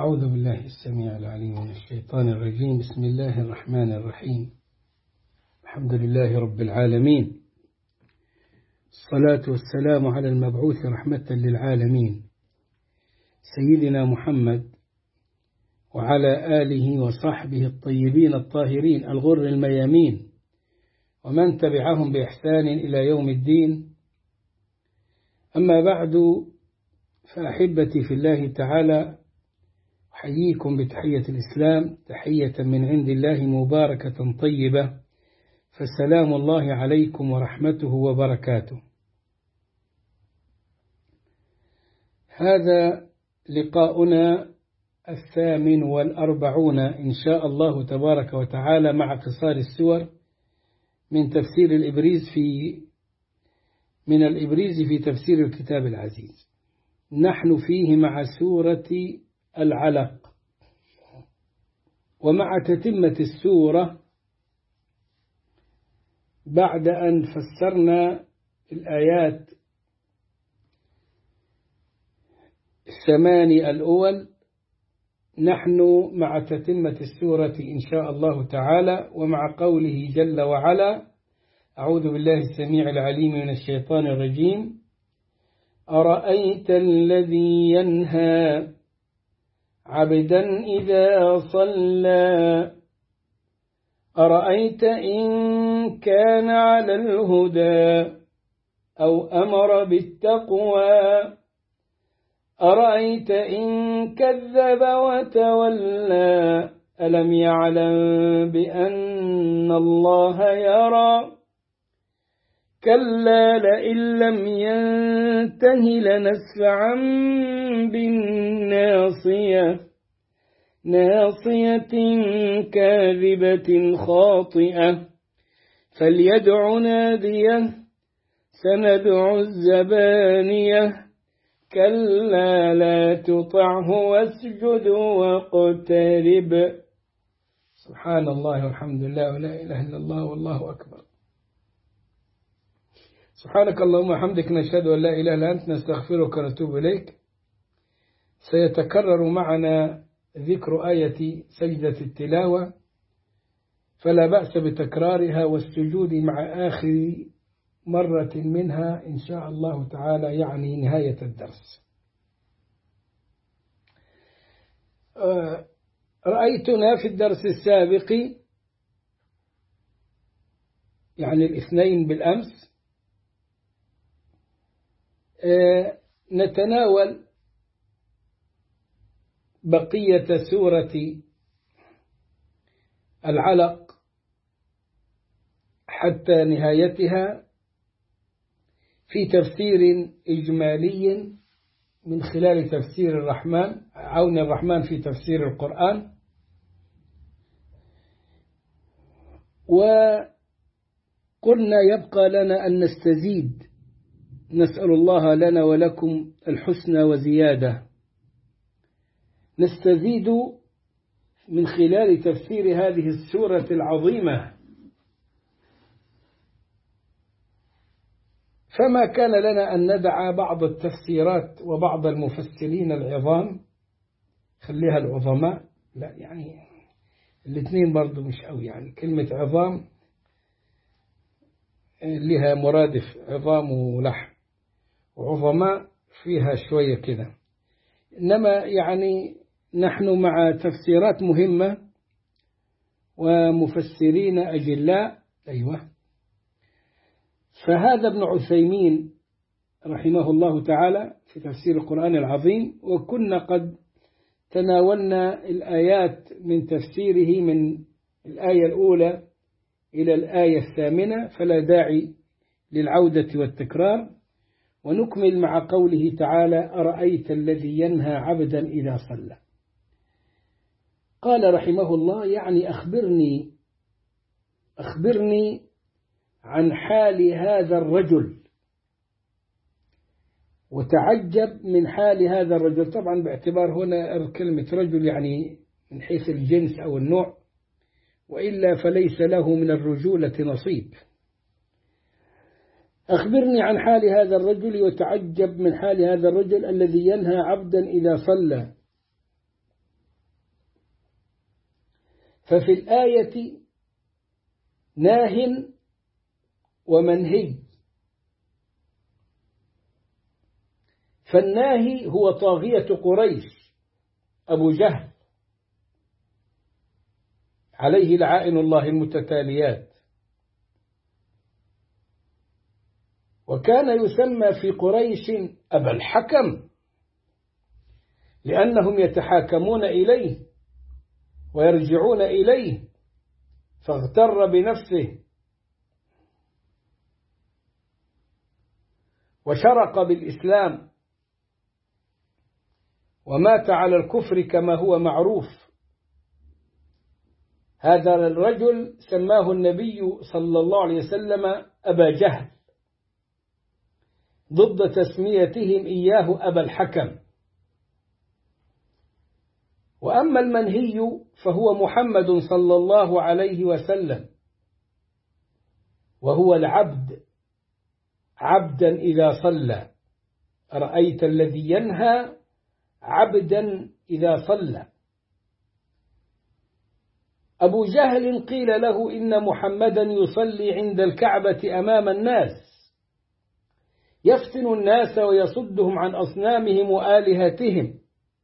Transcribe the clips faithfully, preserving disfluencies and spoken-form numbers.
أعوذ بالله السميع العليم من الشيطان الرجيم. بسم الله الرحمن الرحيم. الحمد لله رب العالمين، الصلاة والسلام على المبعوث رحمة للعالمين سيدنا محمد وعلى آله وصحبه الطيبين الطاهرين الغر الميامين ومن تبعهم بإحسان إلى يوم الدين. أما بعد، فأحبتي في الله تعالى، أحييكم بتحية الإسلام، تحية من عند الله مباركة طيبة، فسلام الله عليكم ورحمته وبركاته. هذا لقاؤنا الثامن والأربعون إن شاء الله تبارك وتعالى مع قصار السور من تفسير الإبريز في من الإبريز في تفسير الكتاب العزيز. نحن فيه مع سورة العلق، ومع تتمة السورة بعد أن فسرنا الآيات الثماني الأول، نحن مع تتمة السورة إن شاء الله تعالى ومع قوله جل وعلا: أعوذ بالله السميع العليم من الشيطان الرجيم: أرأيت الذي ينهى عبدا إذا صلى أرأيت إن كان على الهدى أو أمر بالتقوى أرأيت إن كذب وتولى ألم يعلم بأن الله يرى كلا لئن لم ينته لنسفعا بالناصية ناصية كاذبة خاطئة فليدع ناديه سندع الزبانية كلا لا تطعه واسجد واقترب. سبحان الله والحمد لله ولا إله إلا الله والله أكبر. سبحانك اللهم وبحمدك، نشهد أن لا إله إلا أنت، نستغفرك ونتوب إليك. سيتكرر معنا ذكر آية سجدة التلاوة، فلا بأس بتكرارها والسجود مع آخر مرة منها إن شاء الله تعالى، يعني نهاية الدرس. رأيتنا في الدرس السابق، يعني الاثنين بالأمس، نتناول بقية سورة العلق حتى نهايتها في تفسير إجمالي من خلال تفسير الرحمن عون الرحمن في تفسير القرآن. وقلنا يبقى لنا أن نستزيد، نسأل الله لنا ولكم الحسنى وزيادة، نستزيد من خلال تفسير هذه السورة العظيمة. فما كان لنا أن ندع بعض التفسيرات وبعض المفسرين العظام، خليها العظماء، لا يعني الاثنين برضو مش قوي، يعني كلمة عظام لها مرادف عظام ولحم، وعظماء فيها شوية كده. إنما يعني نحن مع تفسيرات مهمة ومفسرين أجلاء. أيوة. فهذا ابن عثيمين رحمه الله تعالى في تفسير القرآن العظيم، وكنا قد تناولنا الآيات من تفسيره من الآية الأولى إلى الآية الثامنة، فلا داعي للعودة والتكرار. ونكمل مع قوله تعالى: أرأيت الذي ينهى عبدا إذا صلى. قال رحمه الله: يعني أخبرني أخبرني عن حال هذا الرجل. وتعجب من حال هذا الرجل، طبعا باعتبار هنا كلمة رجل يعني من حيث الجنس أو النوع، وإلا فليس له من الرجولة نصيب. أخبرني عن حال هذا الرجل، وتعجب من حال هذا الرجل الذي ينهى عبدا إذا صلى. ففي الآية ناه ومنهي. فالناهي هو طاغية قريش أبو جهل عليه لعائن الله المتتاليات، وكان يسمى في قريش أبا الحكم لأنهم يتحاكمون إليه ويرجعون إليه، فاغتر بنفسه وشرق بالإسلام ومات على الكفر كما هو معروف. هذا الرجل سماه النبي صلى الله عليه وسلم أبا جهل ضد تسميتهم إياه أبا الحكم. وأما المنهي فهو محمد صلى الله عليه وسلم، وهو العبد عبدا إذا صلى. أرأيت الذي ينهى عبدا إذا صلى. أبو جهل قيل له إن محمدا يصلي عند الكعبة أمام الناس يفتن الناس ويصدهم عن أصنامهم وآلهتهم،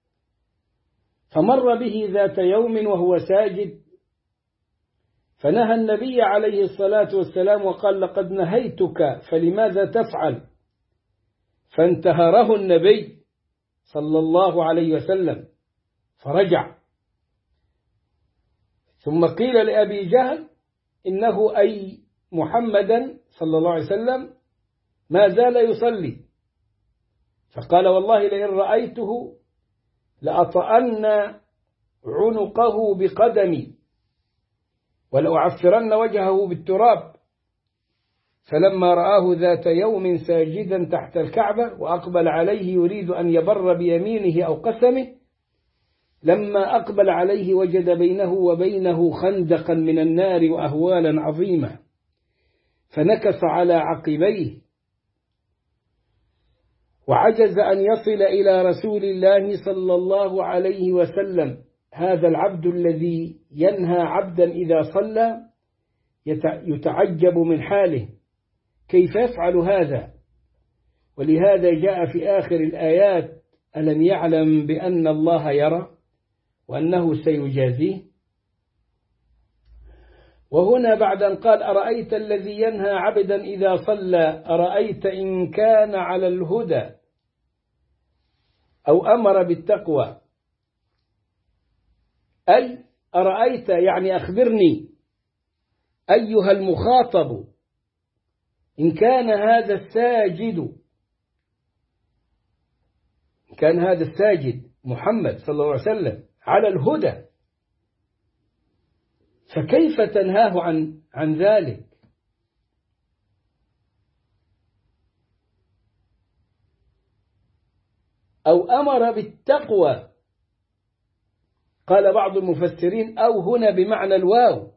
فمر به ذات يوم وهو ساجد فنهى النبي عليه الصلاة والسلام وقال لقد نهيتك فلماذا تفعل؟ فانتهره النبي صلى الله عليه وسلم فرجع. ثم قيل لأبي جهل إنه أي محمدا صلى الله عليه وسلم ما زال يصلي، فقال والله لئن رأيته لأطأن عنقه بقدمي ولأعفرن وجهه بالتراب. فلما رآه ذات يوم ساجدا تحت الكعبة وأقبل عليه يريد أن يبر بيمينه أو قسمه، لما أقبل عليه وجد بينه وبينه خندقا من النار وأهوالا عظيمة، فنكص على عقبيه وعجز أن يصل إلى رسول الله صلى الله عليه وسلم. هذا العبد الذي ينهى عبدا إذا صلى يتعجب من حاله، كيف يفعل هذا؟ ولهذا جاء في آخر الآيات ألم يعلم بأن الله يرى وأنه سيجازيه. وهنا بعد أن قال أرأيت الذي ينهى عبدا إذا صلى أرأيت إن كان على الهدى أو أمر بالتقوى، أي أرأيت يعني أخبرني أيها المخاطب إن كان هذا الساجد إن كان هذا الساجد محمد صلى الله عليه وسلم على الهدى، فكيف تنهاه عن عن ذلك؟ أو أمر بالتقوى، قال بعض المفسرين أو هنا بمعنى الواو،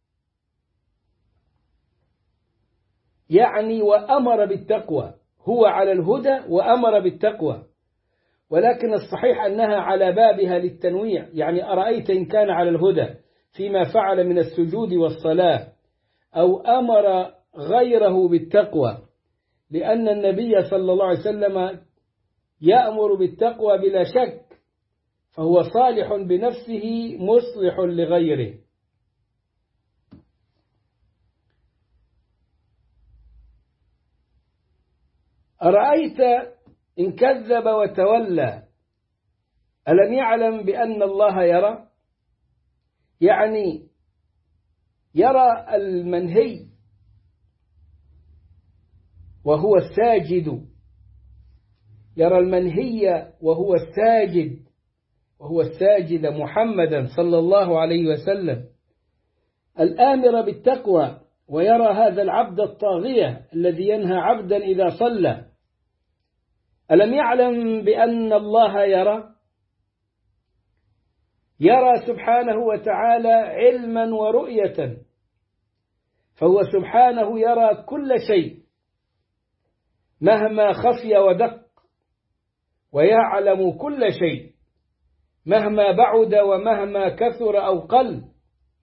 يعني وأمر بالتقوى، هو على الهدى وأمر بالتقوى، ولكن الصحيح أنها على بابها للتنويع، يعني أرأيت إن كان على الهدى فيما فعل من السجود والصلاة، أو أمر غيره بالتقوى، لأن النبي صلى الله عليه وسلم يأمر بالتقوى بلا شك، فهو صالح بنفسه مصلح لغيره. أرأيت إن كذب وتولى ألم يعلم بأن الله يرى؟ يعني يرى المنهي وهو الساجد، يرى المنهي وهو الساجد، وهو الساجد محمدا صلى الله عليه وسلم الآمر بالتقوى، ويرى هذا العبد الطاغية الذي ينهى عبدا إذا صلى. ألم يعلم بأن الله يرى؟ يرى سبحانه وتعالى علما ورؤية، فهو سبحانه يرى كل شيء مهما خفي ودق، ويعلم كل شيء مهما بعد ومهما كثر أو قل،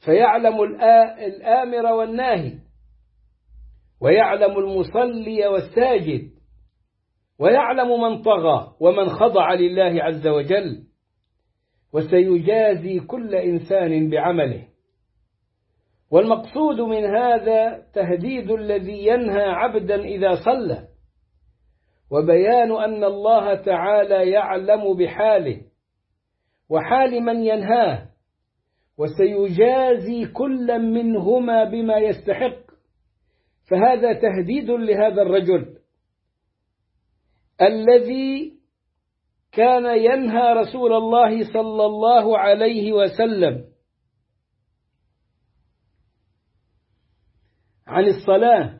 فيعلم الآمر والناهي، ويعلم المصلي والساجد، ويعلم من طغى ومن خضع لله عز وجل، وسيجازي كل إنسان بعمله. والمقصود من هذا تهديد الذي ينهى عبدا إذا صلى، وبيان أن الله تعالى يعلم بحاله وحال من ينهاه، وسيجازي كل منهما بما يستحق. فهذا تهديد لهذا الرجل الذي كان ينهى رسول الله صلى الله عليه وسلم عن الصلاة.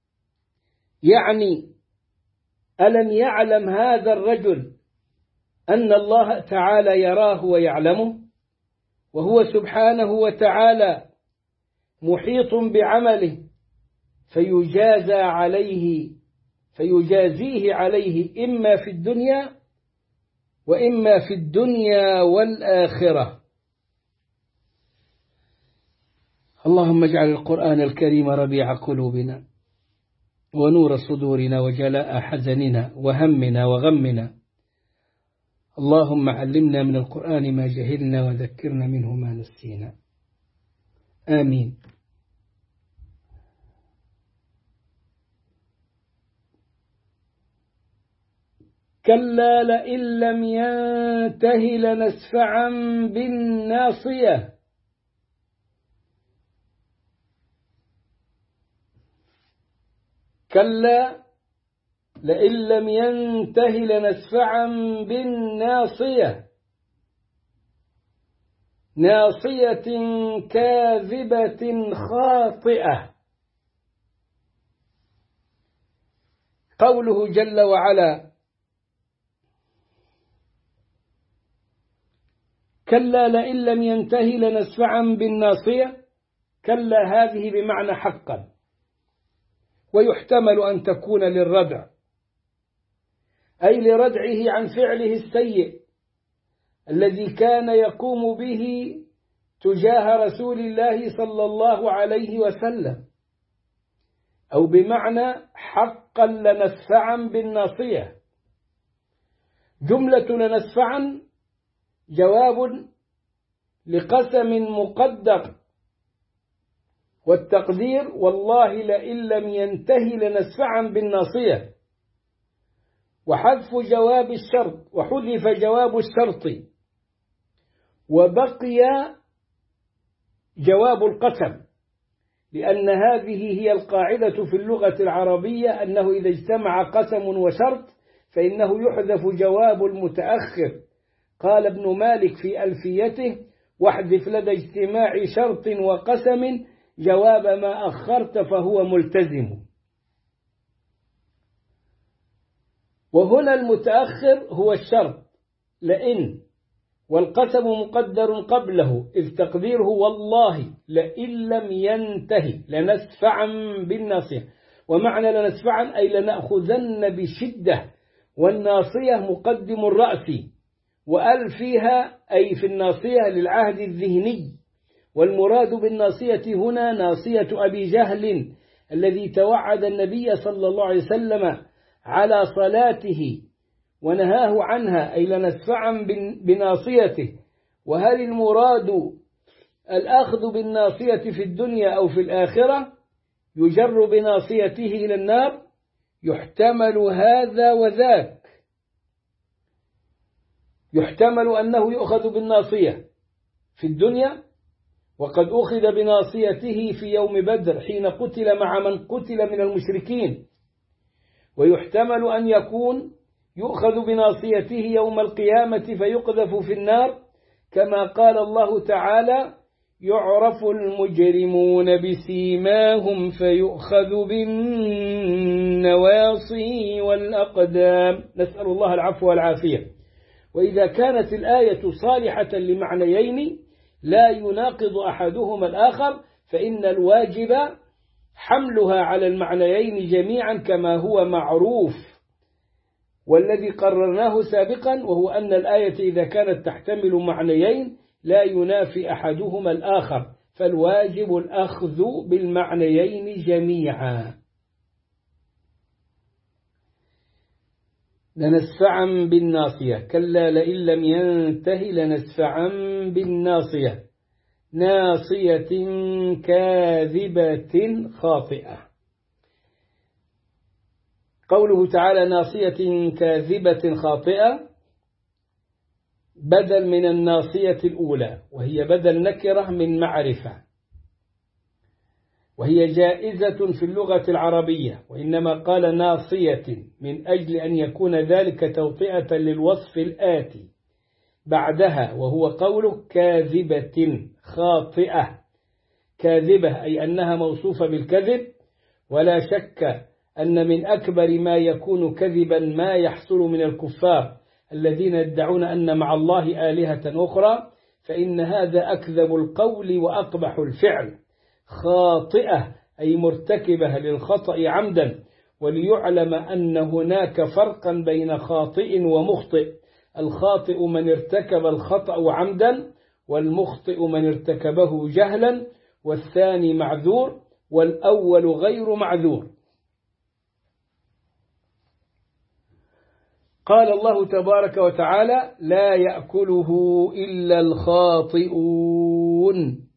يعني ألم يعلم هذا الرجل أن الله تعالى يراه ويعلمه، وهو سبحانه وتعالى محيط بعمله، فيجازى عليه فيجازيه عليه إما في الدنيا وإما في الدنيا والآخرة. اللهم اجعل القرآن الكريم ربيع قلوبنا ونور صدورنا وجلاء حزننا وهمنا وغمنا. اللهم علمنا من القرآن ما جهلنا وذكرنا منه ما نسينا. آمين. كلا لئن لم ينته لنسفعا بالناصية. كلا لئن لم ينته لنسفعا بالناصية، ناصية كاذبة خاطئة. قوله جل وعلا كلا لئن لم ينته لنسفعا بالناصية، كلا هذه بمعنى حقا، ويحتمل أن تكون للردع، أي لردعه عن فعله السيء الذي كان يقوم به تجاه رسول الله صلى الله عليه وسلم، أو بمعنى حقا لنسفعا بالناصية. جملة لنسفعا جواب لقسم مقدر، والتقدير والله لئن لم ينته لنسفعا بالناصية، وحذف جواب الشرط، وحذف جواب الشرط وبقي جواب القسم، لأن هذه هي القاعدة في اللغة العربية، أنه إذا اجتمع قسم وشرط فإنه يحذف جواب المتأخر. قال ابن مالك في ألفيته: واحذف لدى اجتماع شرط وقسم جواب ما أخرت فهو ملتزم. وهنا المتأخر هو الشرط لئن، والقسم مقدر قبله، إذ تقديره والله لئن لم ينتهي لنسفعا بالناصية. ومعنى لنسفعا أي لنأخذن بشدة، والناصية مقدم الرأس، وأل فيها أي في الناصية للعهد الذهني. والمراد بالناصية هنا ناصية أبي جهل الذي توعد النبي صلى الله عليه وسلم على صلاته ونهاه عنها، أي لنسفعا بناصيته. وهل المراد الأخذ بالناصية في الدنيا أو في الآخرة؟ يجر بناصيته إلى النار؟ يحتمل هذا وذاك. يحتمل أنه يؤخذ بالناصية في الدنيا، وقد أخذ بناصيته في يوم بدر حين قتل مع من قتل من المشركين. ويحتمل أن يكون يؤخذ بناصيته يوم القيامة فيقذف في النار، كما قال الله تعالى: يعرف المجرمون بسيماهم فيؤخذ بالنواصي والأقدام. نسأل الله العفو والعافية. وإذا كانت الآية صالحة لمعنيين لا يناقض أحدهما الآخر، فإن الواجب حملها على المعنيين جميعا كما هو معروف، والذي قررناه سابقا، وهو أن الآية إذا كانت تحتمل معنيين لا ينافي أحدهما الآخر، فالواجب الأخذ بالمعنيين جميعا. لنسفعا بالناصية كلا لئن لم ينته لنسفعا بالناصية ناصية كاذبة خاطئة. قوله تعالى ناصية كاذبة خاطئة بدل من الناصية الأولى، وهي بدل نكرة من معرفة، وهي جائزة في اللغة العربية، وإنما قال ناصية من أجل أن يكون ذلك توطئة للوصف الآتي بعدها، وهو قوله كاذبة خاطئة. كاذبة أي أنها موصوفة بالكذب، ولا شك أن من أكبر ما يكون كذبا ما يحصل من الكفار الذين يدعون أن مع الله آلهة أخرى، فإن هذا أكذب القول وأقبح الفعل. خاطئة أي مرتكبة للخطأ عمدا، وليعلم أن هناك فرقا بين خاطئ ومخطئ. الخاطئ من ارتكب الخطأ عمدا، والمخطئ من ارتكبه جهلا، والثاني معذور والأول غير معذور. قال الله تبارك وتعالى لا يأكله إلا الخاطئون،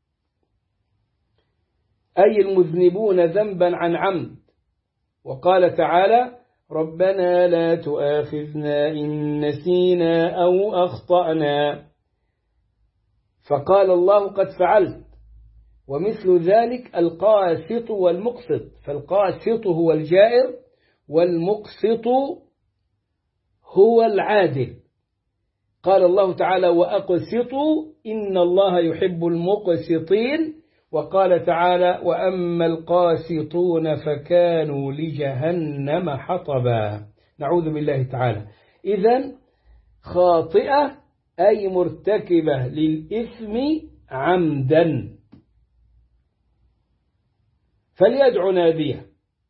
أي المذنبون ذنبا عن عمد. وقال تعالى ربنا لا تؤاخذنا إن نسينا أو أخطأنا، فقال الله قد فعلت. ومثل ذلك القاسط والمقسط، فالقاسط هو الجائر والمقسط هو العادل. قال الله تعالى وأقسطوا إن الله يحب المقسطين، وقال تعالى وأما القاسطون فكانوا لجهنم حطبا. نعوذ بالله تعالى. إذن خاطئة أي مرتكبة للإثم عمدا. فليدعو ناديه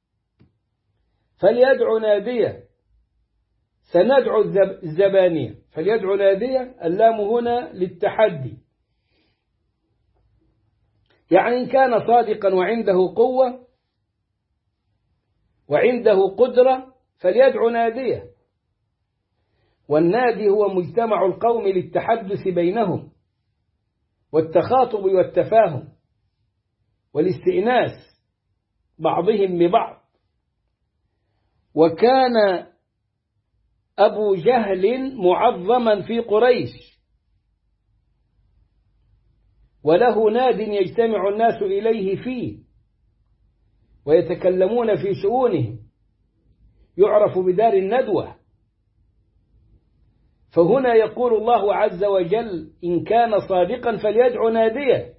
فليدعو ناديه سندعو الزبانية. فليدعو ناديه اللام هنا للتحدي، يعني إن كان صادقا وعنده قوة وعنده قدرة فليدعو ناديه. والنادي هو مجتمع القوم للتحدث بينهم والتخاطب والتفاهم والاستئناس بعضهم ببعض. وكان أبو جهل معظما في قريش، وله ناد يجتمع الناس إليه فيه ويتكلمون في شؤونه، يعرف بدار الندوة. فهنا يقول الله عز وجل إن كان صادقا فليدعو ناديه،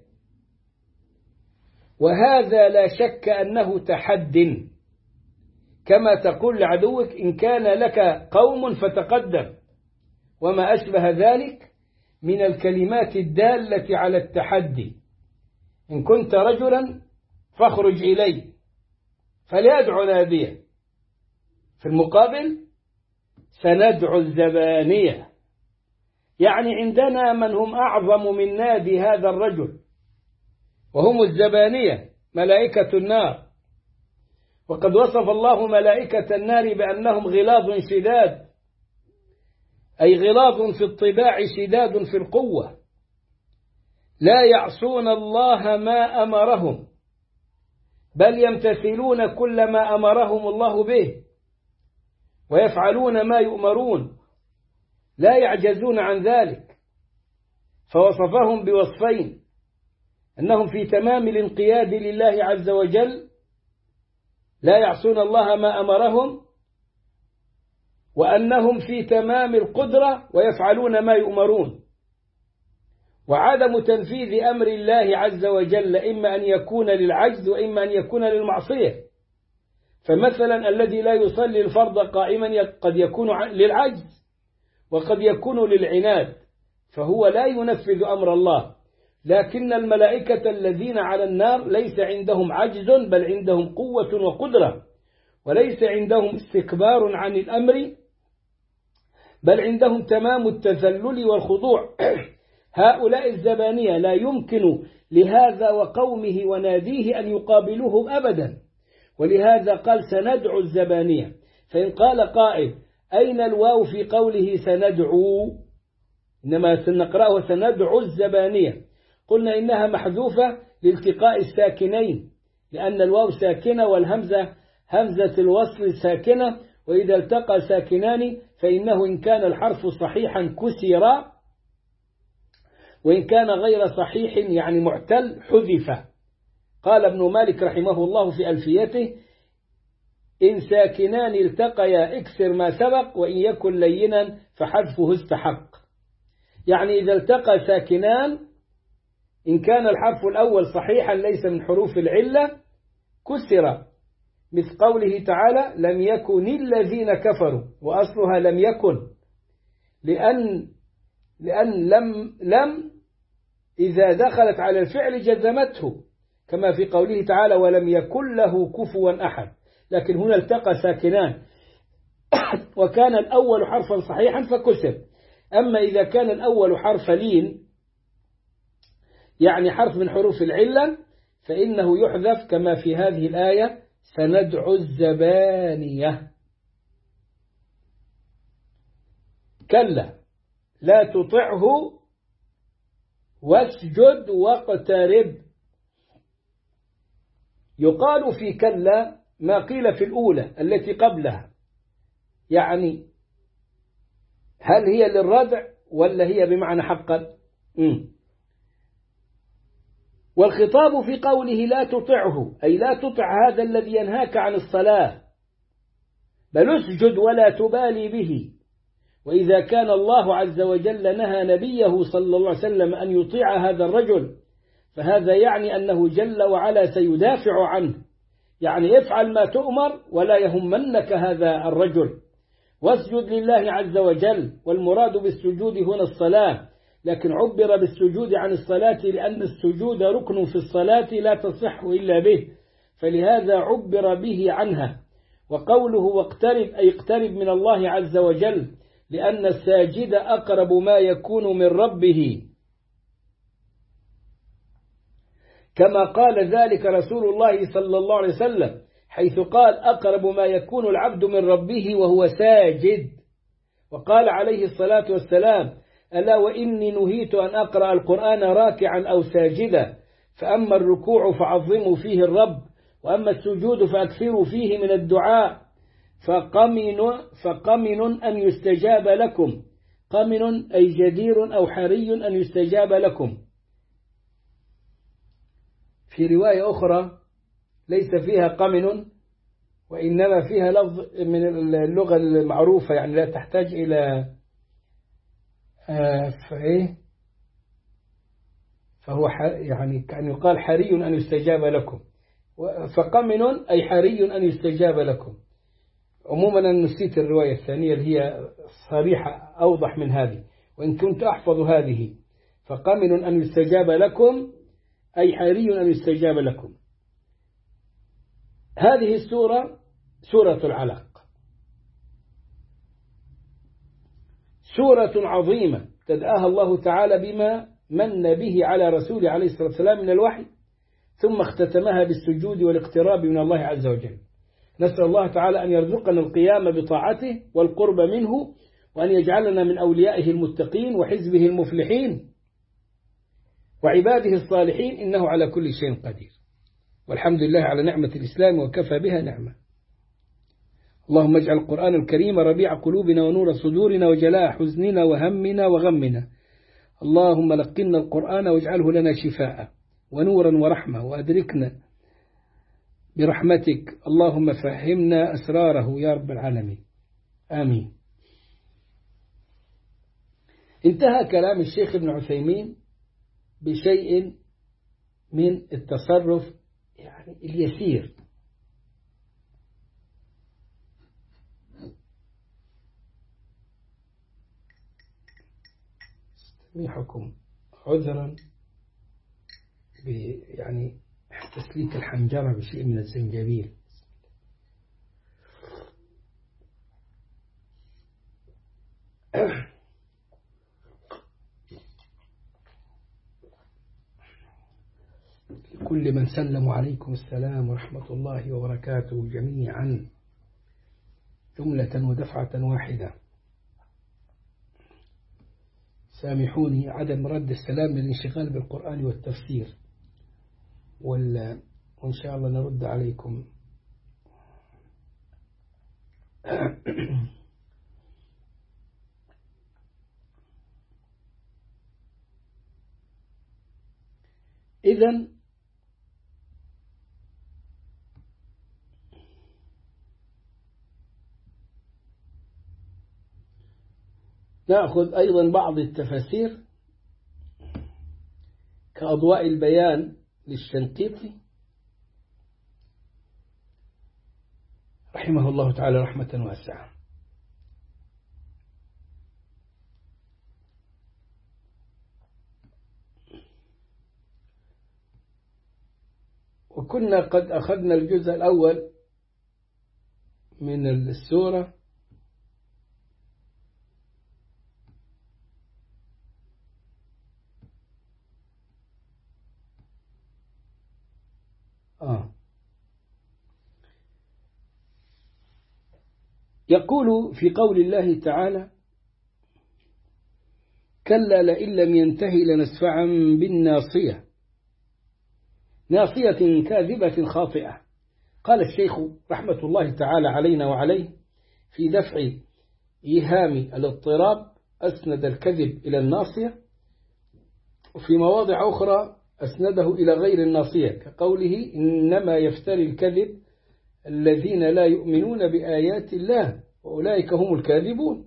وهذا لا شك أنه تحد، كما تقول لعدوك إن كان لك قوم فتقدم، وما أشبه ذلك من الكلمات الدالة على التحدي. إن كنت رجلا فاخرج إلي فليدعو ناديه. في المقابل سندعو الزبانية، يعني عندنا من هم أعظم من نادي هذا الرجل، وهم الزبانية ملائكة النار. وقد وصف الله ملائكة النار بأنهم غلاظ شداد، أي غلاظ في الطباع شداد في القوة، لا يعصون الله ما أمرهم، بل يمتثلون كل ما أمرهم الله به ويفعلون ما يؤمرون، لا يعجزون عن ذلك. فوصفهم بوصفين: أنهم في تمام الانقياد لله عز وجل لا يعصون الله ما أمرهم، وأنهم في تمام القدرة ويفعلون ما يؤمرون. وعدم تنفيذ أمر الله عز وجل إما أن يكون للعجز وإما أن يكون للمعصية. فمثلا الذي لا يصلي الفرض قائما قد يكون للعجز وقد يكون للعناد، فهو لا ينفذ أمر الله. لكن الملائكة الذين على النار ليس عندهم عجز، بل عندهم قوة وقدرة، وليس عندهم استكبار عن الأمر، بل عندهم تمام التذلل والخضوع هؤلاء الزبانية لا يمكن لهذا وقومه وناديه أن يقابلوهم أبدا، ولهذا قال سندعو الزبانية. فإن قال قائل أين الواو في قوله سندعو، إنما سنقرأه سندعو الزبانية، قلنا إنها محذوفة لالتقاء الساكنين، لأن الواو ساكنة والهمزة همزة الوصل ساكنة، وإذا التقى ساكنان فإنه إن كان الحرف صحيحا كسر، وإن كان غير صحيح يعني معتل حذف. قال ابن مالك رحمه الله في ألفيته إن ساكنان التقيا اكسر ما سبق، وإن يكن لينا فحذفه استحق. يعني إذا التقى ساكنان إن كان الحرف الأول صحيحا ليس من حروف العلة كسر، مثل قوله تعالى لم يكن الذين كفروا، وأصلها لم يكن، لأن لأن لم لم إذا دخلت على الفعل جزمته، كما في قوله تعالى ولم يكن له كفوا أحد، لكن هنا التقى ساكنان وكان الأول حرفا صحيحا فكسر. أما إذا كان الأول حرف لين يعني حرف من حروف العلة فإنه يحذف، كما في هذه الآية سندعو الزبانية. كلا لا تطعه واسجد واقترب. يقال في كلا ما قيل في الأولى التي قبلها، يعني هل هي للردع ولا هي بمعنى حقا؟ م. والخطاب في قوله لا تطعه أي لا تطع هذا الذي ينهاك عن الصلاة، بل اسجد ولا تبالي به. وإذا كان الله عز وجل نهى نبيه صلى الله عليه وسلم أن يطيع هذا الرجل فهذا يعني أنه جل وعلا سيدافع عنه، يعني افعل ما تؤمر ولا يهمنك هذا الرجل، واسجد لله عز وجل. والمراد بالسجود هنا الصلاة، لكن عبر بالسجود عن الصلاة لأن السجود ركن في الصلاة لا تصح إلا به، فلهذا عبر به عنها. وقوله واقترب أي اقترب من الله عز وجل، لأن الساجد أقرب ما يكون من ربه، كما قال ذلك رسول الله صلى الله عليه وسلم حيث قال أقرب ما يكون العبد من ربه وهو ساجد. وقال عليه الصلاة والسلام ألا وإني نهيت أن أقرأ القرآن راكعا أو ساجدا، فأما الركوع فعظموا فيه الرب، وأما السجود فأكثروا فيه من الدعاء، فقمن, فقمن أن يستجاب لكم. قمن أي جدير أو حري أن يستجاب لكم. في رواية أخرى ليس فيها قمن، وإنما فيها لفظ من اللغة المعروفة، يعني لا تحتاج إلى فإيه فهو يعني كأن يقال حري أن يستجاب لكم، فقمن أي حري أن يستجاب لكم. عموما أنا نسيت الرواية الثانية اللي هي صريحة أوضح من هذه، وإن كنت أحفظ هذه فقمن أن يستجاب لكم أي حري أن يستجاب لكم. هذه السورة سورة العلق، سورة عظيمة ابتدأها الله تعالى بما من به على رسوله عليه الصلاة والسلام من الوحي، ثم اختتمها بالسجود والاقتراب من الله عز وجل. نسأل الله تعالى أن يرزقنا القيام بطاعته والقرب منه، وأن يجعلنا من أوليائه المتقين وحزبه المفلحين وعباده الصالحين، إنه على كل شيء قدير. والحمد لله على نعمة الإسلام وكفى بها نعمة. اللهم اجعل القرآن الكريم ربيع قلوبنا ونور صدورنا وجلاء حزننا وهمنا وغمنا. اللهم لقنا القرآن واجعله لنا شفاء ونورا ورحمة، وأدركنا برحمتك. اللهم فهمنا أسراره يا رب العالمين، آمين. انتهى كلام الشيخ ابن عثيمين بشيء من التصرف يعني اليسير. استميحكم عذرا يعني تسليك الحنجرة بشيء من الزنجبيل. كل من سلم عليكم السلام ورحمة الله وبركاته جميعا جملة ودفعة واحدة. سامحوني عدم رد السلام للانشغال بالقرآن والتفسير، وإن شاء الله نرد عليكم. إذن نأخذ أيضا بعض التفاسير كأضواء البيان للشنقيطي رحمه الله تعالى رحمة واسعة. وكنا قد أخذنا الجزء الأول من السورة آه. يقول في قول الله تعالى: كلا لئن لم ينتهي لنسفعا بالناصية ناصية كاذبة خاطئة. قال الشيخ رحمة الله تعالى علينا وعليه في دفع إيهام الاضطراب أسند الكذب إلى الناصية، وفي مواضع أخرى أسنده إلى غير الناصية كقوله: إنما يفتري الكذب الذين لا يؤمنون بآيات الله وأولئك هم الكاذبون.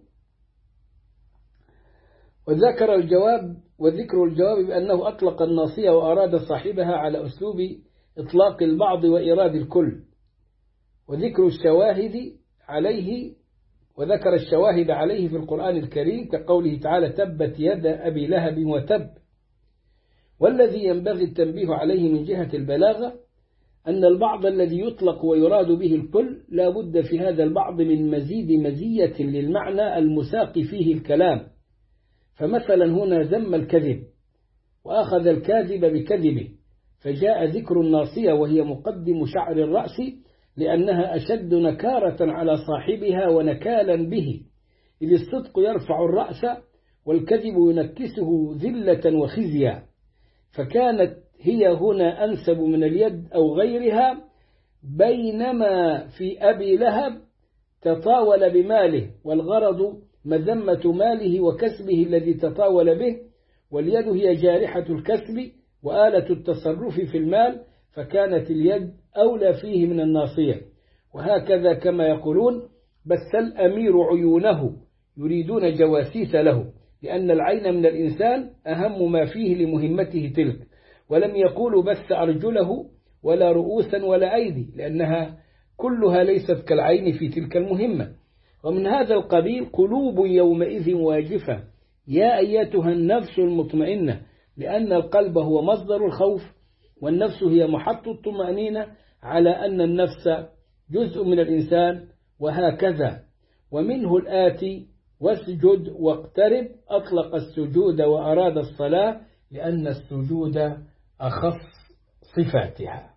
وذكر الجواب وذكر الجواب بأنه أطلق الناصية وأراد صاحبها على أسلوب إطلاق البعض وإيراد الكل، وذكر الشواهد عليه وذكر الشواهد عليه في القرآن الكريم كقوله تعالى: تبت يد أبي لهب وتب. والذي ينبغي التنبيه عليه من جهة البلاغة أن البعض الذي يطلق ويراد به الكل لا بد في هذا البعض من مزيد مزية للمعنى المساق فيه الكلام. فمثلا هنا ذم الكذب وأخذ الكاذب بكذبه، فجاء ذكر الناصية وهي مقدم شعر الرأس لأنها أشد نكارة على صاحبها ونكالا به، إذ الصدق يرفع الرأس والكذب ينكسه ذلة وخزيا، فكانت هي هنا أنسب من اليد أو غيرها، بينما في أبي لهب تطاول بماله والغرض مذمة ماله وكسبه الذي تطاول به، واليد هي جارحة الكسب وآلة التصرف في المال، فكانت اليد أولى فيه من الناصية. وهكذا كما يقولون: بس الأمير عيونه يريدون جواسيس له، لأن العين من الإنسان أهم ما فيه لمهمته تلك، ولم يقولوا بس أرجله ولا رؤوسا ولا أيدي، لأنها كلها ليست كالعين في تلك المهمة. ومن هذا القبيل قلوب يومئذ واجفة يا أيتها النفس المطمئنة، لأن القلب هو مصدر الخوف والنفس هي محط الطمأنينة، على أن النفس جزء من الإنسان. وهكذا ومنه الآتي: واسجد واقترب، أطلق السجود وأراد الصلاة لأن السجود أخص صفاتها.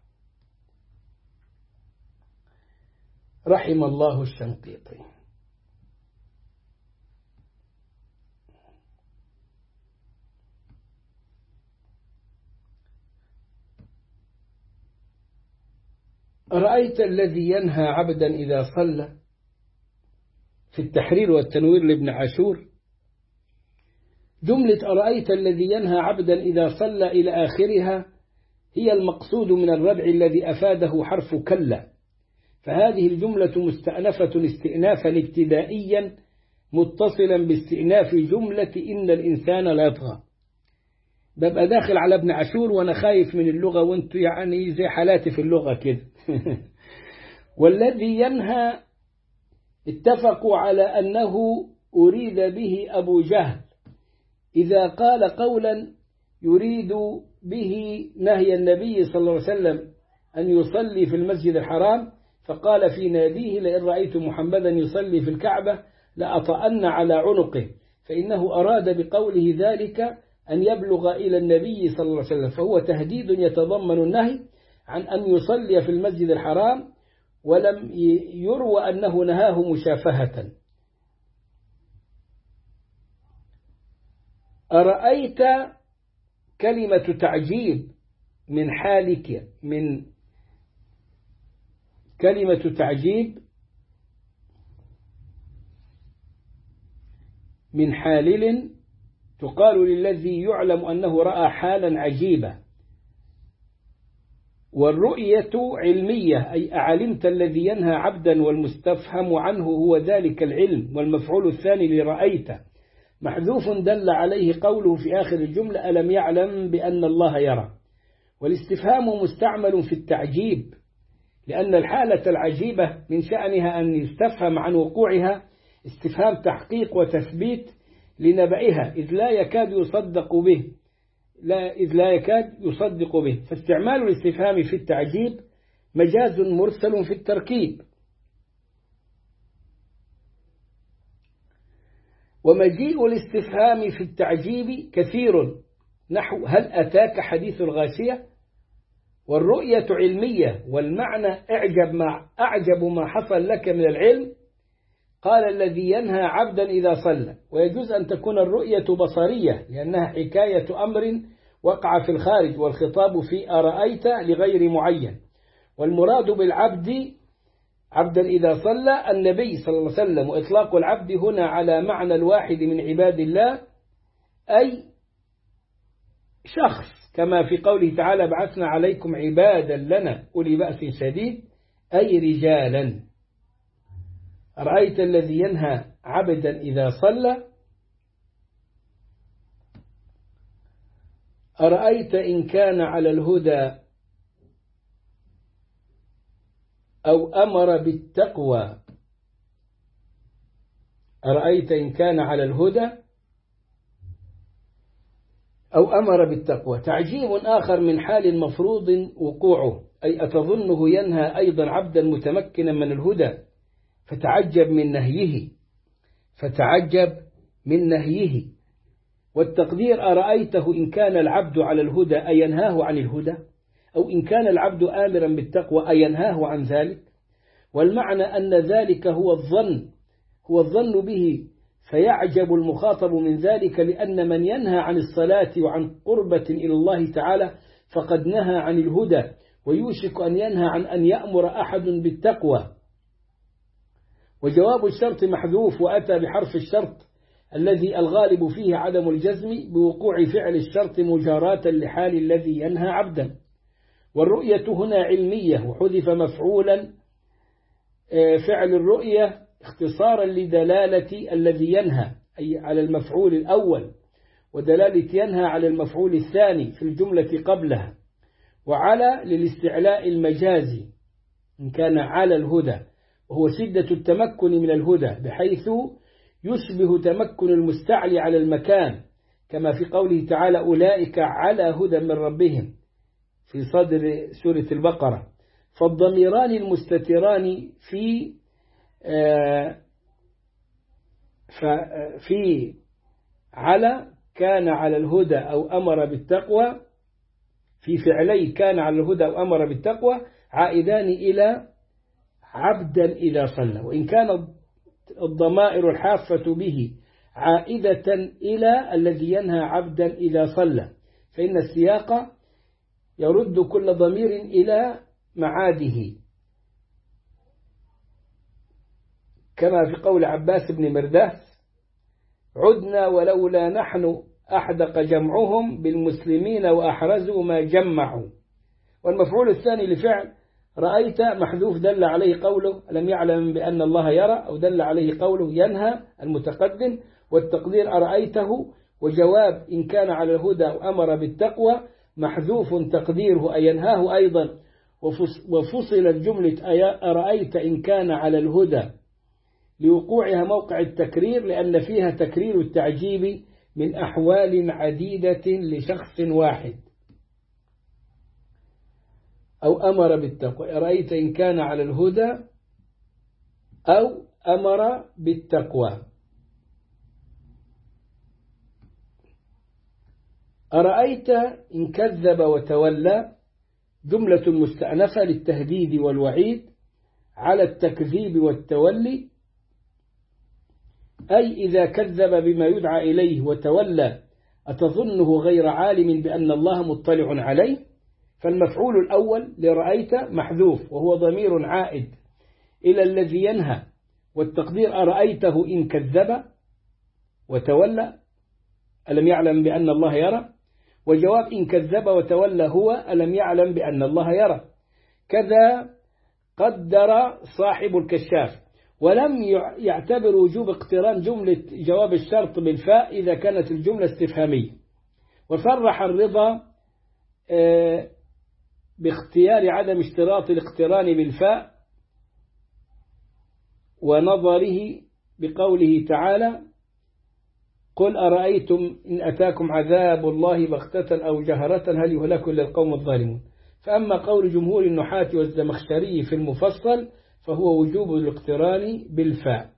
رحم الله الشنقيطي. أرأيت الذي ينهى عبدا إذا صلى، في التحرير والتنوير لابن عاشور. جملة أرأيت الذي ينهى عبدا إذا صلى إلى آخرها هي المقصود من الردع الذي أفاده حرف كلا، فهذه الجملة مستأنفة استئنافا ابتدائيا متصلا باستئناف جملة إن الإنسان لا يطغى. ببقى داخل على ابن عاشور وأنا خايف من اللغة، وانتوا يعني زي حالاتي في اللغة كده. والذي ينهى اتفقوا على أنه أريد به أبو جهل إذا قال قولا يريد به نهي النبي صلى الله عليه وسلم أن يصلي في المسجد الحرام، فقال في ناديه: لئن رأيت محمدا يصلي في الكعبة لأطأن على عنقه، فإنه أراد بقوله ذلك أن يبلغ إلى النبي صلى الله عليه وسلم، فهو تهديد يتضمن النهي عن أن يصلي في المسجد الحرام، ولم يروى أنه نهاه مشافهة. أرأيت كلمة تعجيب من حالك، من كلمة تعجيب من حالل تقال للذي يعلم أنه رأى حالا عجيبة. والرؤية علمية، أي أعلمت الذي ينهى عبدا، والمستفهم عنه هو ذلك العلم. والمفعول الثاني لرأيت محذوف دل عليه قوله في آخر الجملة ألم يعلم بأن الله يرى. والاستفهام مستعمل في التعجيب، لأن الحالة العجيبة من شأنها أن يستفهم عن وقوعها استفهام تحقيق وتثبيت لنبعها، إذ لا يكاد يصدق به لا إذ لا يكاد يصدق به. فاستعمال الاستفهام في التعجيب مجاز مرسل في التركيب. ومجيء الاستفهام في التعجيب كثير، نحو هل أتاك حديث الغاشية. والرؤية علمية، والمعنى أعجب ما, أعجب ما حصل لك من العلم. قال الذي ينهى عبدا إذا صلى. ويجوز أن تكون الرؤية بصرية، لأنها حكاية أمر وقع في الخارج، والخطاب في أرأيت لغير معين. والمراد بالعبد عبدا إذا صلى النبي صلى الله عليه وسلم. وإطلاق العبد هنا على معنى الواحد من عباد الله، أي شخص، كما في قوله تعالى بعثنا عليكم عبادا لنا أولي بأس شديد، أي رجالا. أرأيت الذي ينهى عبدا إذا صلى. أرأيت إن كان على الهدى أو أمر بالتقوى. أرأيت إن كان على الهدى أو أمر بالتقوى. تعجيب آخر من حال مفروض وقوعه، أي أتظنه ينهى أيضا عبدا متمكنا من الهدى فتعجب من نهيه فتعجب من نهيه. والتقدير أرأيته إن كان العبد على الهدى أينهاه عن الهدى، أو إن كان العبد آمرا بالتقوى أينهاه عن ذلك. والمعنى أن ذلك هو الظن هو الظن به، فيعجب المخاطب من ذلك، لأن من ينهى عن الصلاة وعن قربة إلى الله تعالى فقد نهى عن الهدى، ويوشك أن ينهى عن أن يأمر أحد بالتقوى. وجواب الشرط محذوف، وأتى بحرف الشرط الذي الغالب فيه عدم الجزم بوقوع فعل الشرط مجاراة لحال الذي ينهى عبدا. والرؤية هنا علمية، وحذف مفعولا فعل الرؤية اختصارا لدلالة الذي ينهى، أي على المفعول الأول، ودلالة ينهى على المفعول الثاني في الجملة قبلها. وعلى للاستعلاء المجازي إن كان على الهدى، وهو شدة التمكن من الهدى، بحيث يشبه تمكن المستعلي على المكان، كما في قوله تعالى أولئك على هدى من ربهم في صدر سورة البقرة. فالضميران المستتران في في على كان على الهدى أو أمر بالتقوى، في فعلي كان على الهدى أو أمر بالتقوى، عائدان إلى عبدا إذا صلى. وإن كان الضمائر الحافة به عائدة إلى الذي ينهى عبدا إذا صلى، فإن السياق يرد كل ضمير إلى معاده، كما في قول عباس بن مرداس عدنا ولولا نحن أحدق جمعهم بالمسلمين وأحرزوا ما جمعوا. والمفعول الثاني لفعل رأيت محذوف دل عليه قوله ألم يعلم بأن الله يرى، أو دل عليه قوله ينهى المتقدم. والتقدير أرأيته. وجواب إن كان على الهدى وأمر بالتقوى محذوف تقديره أينهاه أيضا. وفصل الجملة أرأيت إن كان على الهدى لوقوعها موقع التكرير، لأن فيها تكرير التعجيب من أحوال عديدة لشخص واحد. أو أمر بالتقوى. أرأيت إن كان على الهدى أو أمر بالتقوى. أرأيت إن كذب وتولى جملة مستأنفة للتهديد والوعيد على التكذيب والتولي، أي إذا كذب بما يدعى إليه وتولى أتظنه غير عالم بأن الله مطلع عليه؟ فالمفعول الأول لرأيت محذوف وهو ضمير عائد إلى الذي ينهى، والتقدير أرأيته إن كذب وتولى ألم يعلم بأن الله يرى، وجواب إن كذب وتولى هو ألم يعلم بأن الله يرى. كذا قدر صاحب الكشاف، ولم يعتبر وجوب اقتران جملة جواب الشرط بالفاء إذا كانت الجملة استفهامية. وصرح الرضا باختيار عدم اشتراط الاقتران بالفاء ونظره بقوله تعالى قل أرأيتم إن أتاكم عذاب الله بغتة أو جهرة هل يهلك إلا القوم الظالمون. فأما قول جمهور النحاة والزمخشري في المفصل فهو وجوب الاقتران بالفاء.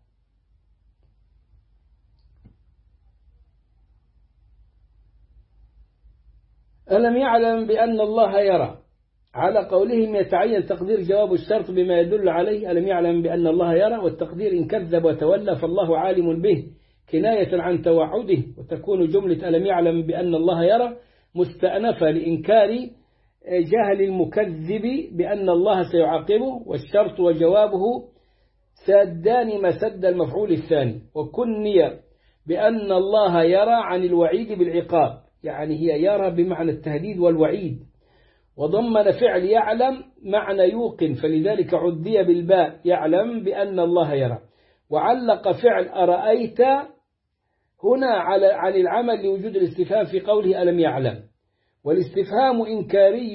ألم يعلم بأن الله يرى، على قولهم يتعين تقدير جواب الشرط بما يدل عليه ألم يعلم بأن الله يرى، والتقدير إن كذب وتولى فالله عالم به كناية عن توعده، وتكون جملة ألم يعلم بأن الله يرى مستأنفة لإنكار جهل المكذب بأن الله سيعاقبه، والشرط وجوابه سادان مسد المفعول الثاني، وكني بأن الله يرى عن الوعيد بالعقاب، يعني هي يرى بمعنى التهديد والوعيد، وضمن فعل يعلم معنى يوقن فلذلك عدي بالباء يعلم بأن الله يرى. وعلق فعل أرأيت هنا على عن العمل لوجود الاستفهام في قوله ألم يعلم، والاستفهام إنكاري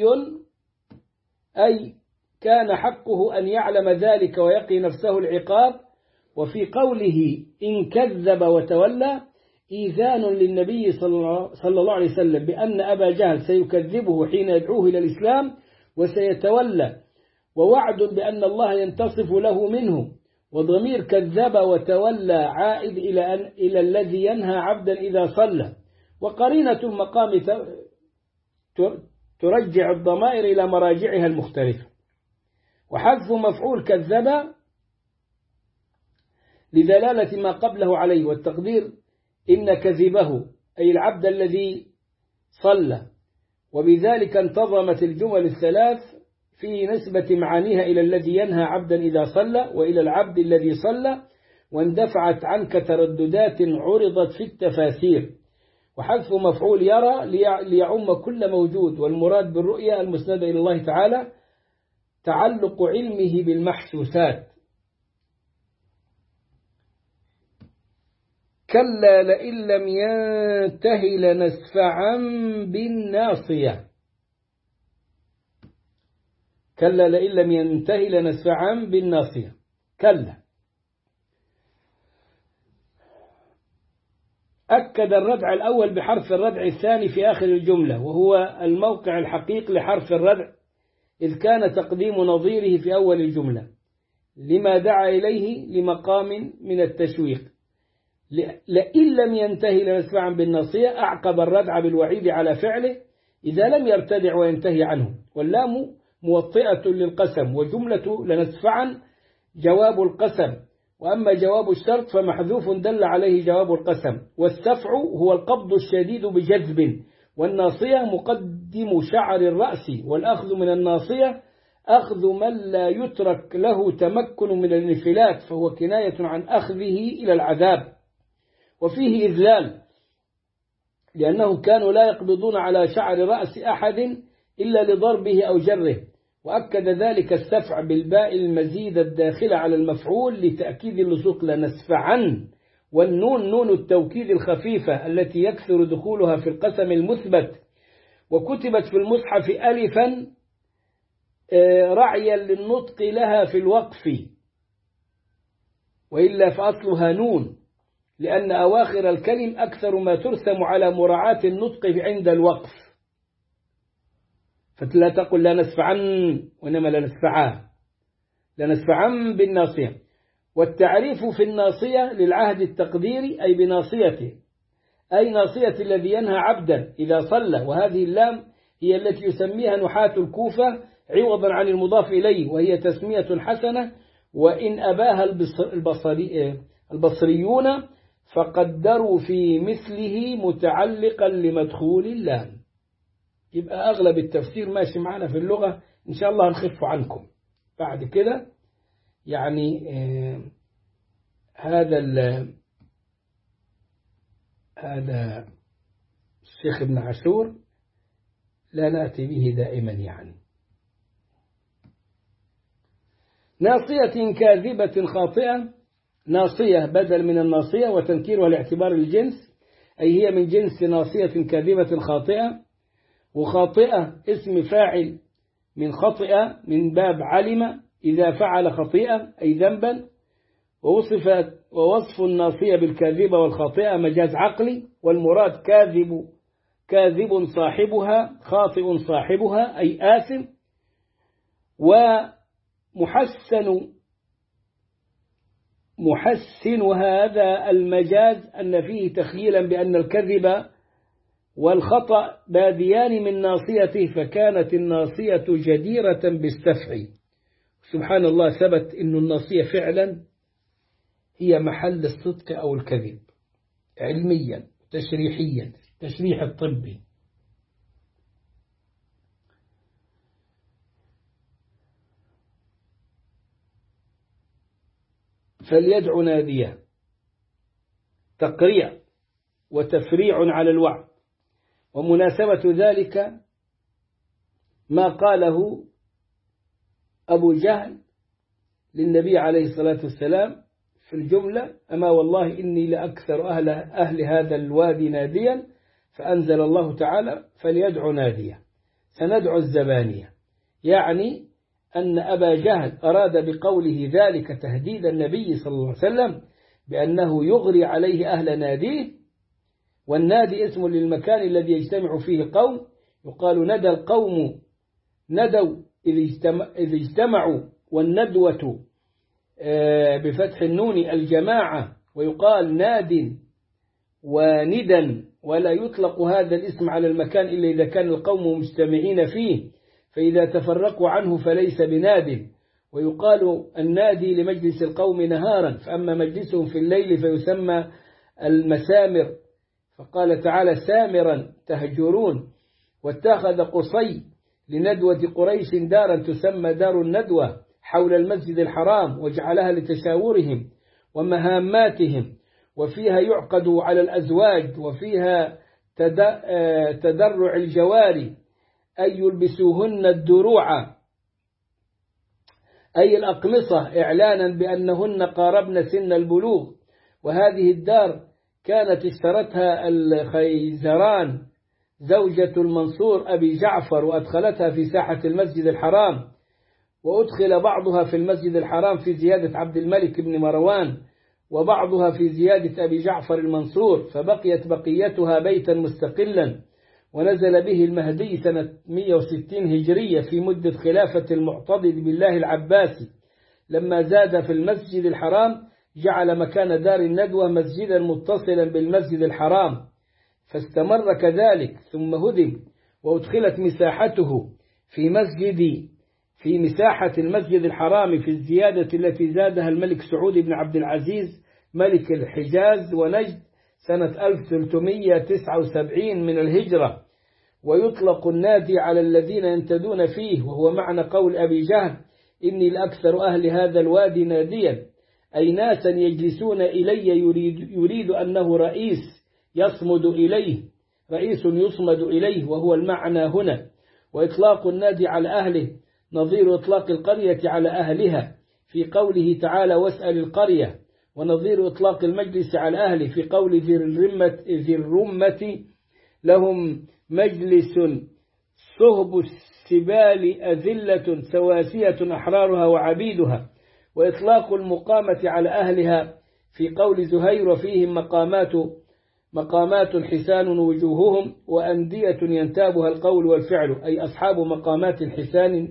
أي كان حقه أن يعلم ذلك ويقي نفسه العقاب. وفي قوله إن كذب وتولى إيذان للنبي صلى الله عليه وسلم بأن أبا جهل سيكذبه حين يدعوه إلى الإسلام وسيتولى، ووعد بأن الله ينتصف له منه، وضمير كذب وتولى عائد إلى, أن إلى الذي ينهى عبدا إذا صلى، وقرينة المقام ترجع الضمائر إلى مراجعها المختلفة. وحذف مفعول كذب لدلالة ما قبله عليه، والتقدير إن كذبه أي العبد الذي صلى، وبذلك انتظمت الجمل الثلاث في نسبة معانيها إلى الذي ينهى عبدا إذا صلى وإلى العبد الذي صلى، واندفعت عنك ترددات عرضت في التفاسير. وحذف مفعول يرى ليعم كل موجود، والمراد بالرؤية المسندة إلى الله تعالى تعلق علمه بالمحسوسات. كلا لئن لم ينته لنسفعا بالناصية، كلا لئن لم ينته لنسفعا بالناصية. كلا أكد الردع الأول بحرف الردع الثاني في آخر الجملة، وهو الموقع الحقيقي لحرف الردع، إذ كان تقديم نظيره في أول الجملة لما دعا إليه لمقام من التشويق. لئن لم ينتهي لنسفعا بالناصية أعقب الردع بالوعيد على فعله إذا لم يرتدع وينتهي عنه، واللام موطئة للقسم، وجملة لنسفعا جواب القسم، وأما جواب الشرط فمحذوف دل عليه جواب القسم. والسفع هو القبض الشديد بجذب، والناصية مقدم شعر الرأس، والأخذ من الناصية أخذ من لا يترك له تمكن من الانفلات، فهو كناية عن أخذه إلى العذاب. وفيه إذلال لأنهم كانوا لا يقبضون على شعر رأس أحد إلا لضربه أو جره، وأكد ذلك السفع بالباء المزيد الداخلة على المفعول لتأكيد اللصوق لنسفعا، والنون نون التوكيد الخفيفة التي يكثر دخولها في القسم المثبت، وكتبت في المصحف ألفا رعيا للنطق لها في الوقف، وإلا فأصلها نون، لأن أواخر الكلم أكثر ما ترسم على مراعاة النطق عند الوقف، فلا تقل لا نسفعن وإنما لا نسفعا، لا نسفعن بالناصية. والتعريف في الناصية للعهد التقديري أي بناصيته، أي ناصية الذي ينهى عبدا إذا صلى، وهذه اللام هي التي يسميها نحاة الكوفة عوضا عن المضاف إليه، وهي تسمية حسنة، وإن أباها البصري البصريون فقدروا في مثله متعلقا لمدخول اللام. يبقى أغلب التفسير ماشي معنا في اللغة، إن شاء الله نخف عنكم بعد كده. يعني آه هذا هذا الشيخ ابن عاشور لا نأتي به دائما. يعني ناصية كاذبة خاطئة، ناصية بدل من الناصية وتنكيرها لاعتبار الجنس، أي هي من جنس ناصية كاذبة خاطئة. وخاطئة اسم فاعل من خطئة من باب علم إذا فعل خطيئة أي ذنبا. ووصفت ووصف الناصية بالكاذبة والخاطئة مجاز عقلي، والمراد كاذب كاذب صاحبها خاطئ صاحبها أي آثم. ومحسن محسن هذا المجاز أن فيه تخييلا بأن الكذب والخطأ باديان من ناصيته، فكانت الناصية جديرة بالسفع. سبحان الله، ثبت أن الناصية فعلا هي محل الصدق أو الكذب علميا تشريحيا، تشريح الطبي. فليدع ناديه تقريع وتفريع على الوعد. ومناسبة ذلك ما قاله أبو جهل للنبي عليه الصلاة والسلام في الجملة: أما والله إني لأكثر أهل, أهل هذا الوادي ناديا، فأنزل الله تعالى: فليدع ناديه سندعو الزبانية. يعني أن أبا جهل أراد بقوله ذلك تهديد النبي صلى الله عليه وسلم بأنه يغري عليه أهل ناديه. والنادي اسم للمكان الذي يجتمع فيه قوم، يقال ندى القوم ندوا إذ اجتمعوا، والندوة بفتح النون الجماعة، ويقال ناد وندا، ولا يطلق هذا الاسم على المكان إلا إذا كان القوم مجتمعين فيه، فإذا تفرقوا عنه فليس بناد. ويقال النادي لمجلس القوم نهارا، فأما مجلسهم في الليل فيسمى المسامر. فقال تعالى: سامرا تهجرون. واتخذ قصي لندوة قريش دارا تسمى دار الندوة حول المسجد الحرام، وجعلها لتشاورهم ومهاماتهم، وفيها يعقد على الأزواج، وفيها تدرع الجواري أي يلبسوهن الدروع أي الأقمصة، إعلانا بأنهن قاربن سن البلوغ. وهذه الدار كانت اشترتها الخيزران زوجة المنصور أبي جعفر، وأدخلتها في ساحة المسجد الحرام، وأدخل بعضها في المسجد الحرام في زيادة عبد الملك بن مروان، وبعضها في زيادة أبي جعفر المنصور، فبقيت بقيتها بيتا مستقلا. ونزل به المهدي سنة مئة وستين هجرية في مدة خلافة المعتضد بالله العباسي. لما زاد في المسجد الحرام جعل مكان دار الندوة مسجدا متصلا بالمسجد الحرام، فاستمر كذلك، ثم هدم وأدخلت مساحته في مسجد في مساحة المسجد الحرام في الزيادة التي زادها الملك سعود بن عبد العزيز ملك الحجاز ونجد سنة ألف وثلاثمئة وتسعة وسبعين من الهجرة. ويطلق النادي على الذين ينتدون فيه، وهو معنى قول أبي جهل: إني لأكثر أهل هذا الوادي ناديا، أي ناسا يجلسون إلي، يريد, يريد أنه رئيس يصمد إليه، رئيس يصمد إليه، وهو المعنى هنا. وإطلاق النادي على أهله نظير إطلاق القرية على أهلها في قوله تعالى: واسأل القرية، ونظير إطلاق المجلس على أهله في قول ذي الرمة, ذي الرمة لهم مجلس صهب السبال أذلة سواسية أحرارها وعبيدها. وإطلاق المقامة على أهلها في قول زهير: وفيهم مقامات مقامات حسان وجوههم وأندية ينتابها القول والفعل، أي أصحاب مقامات حسان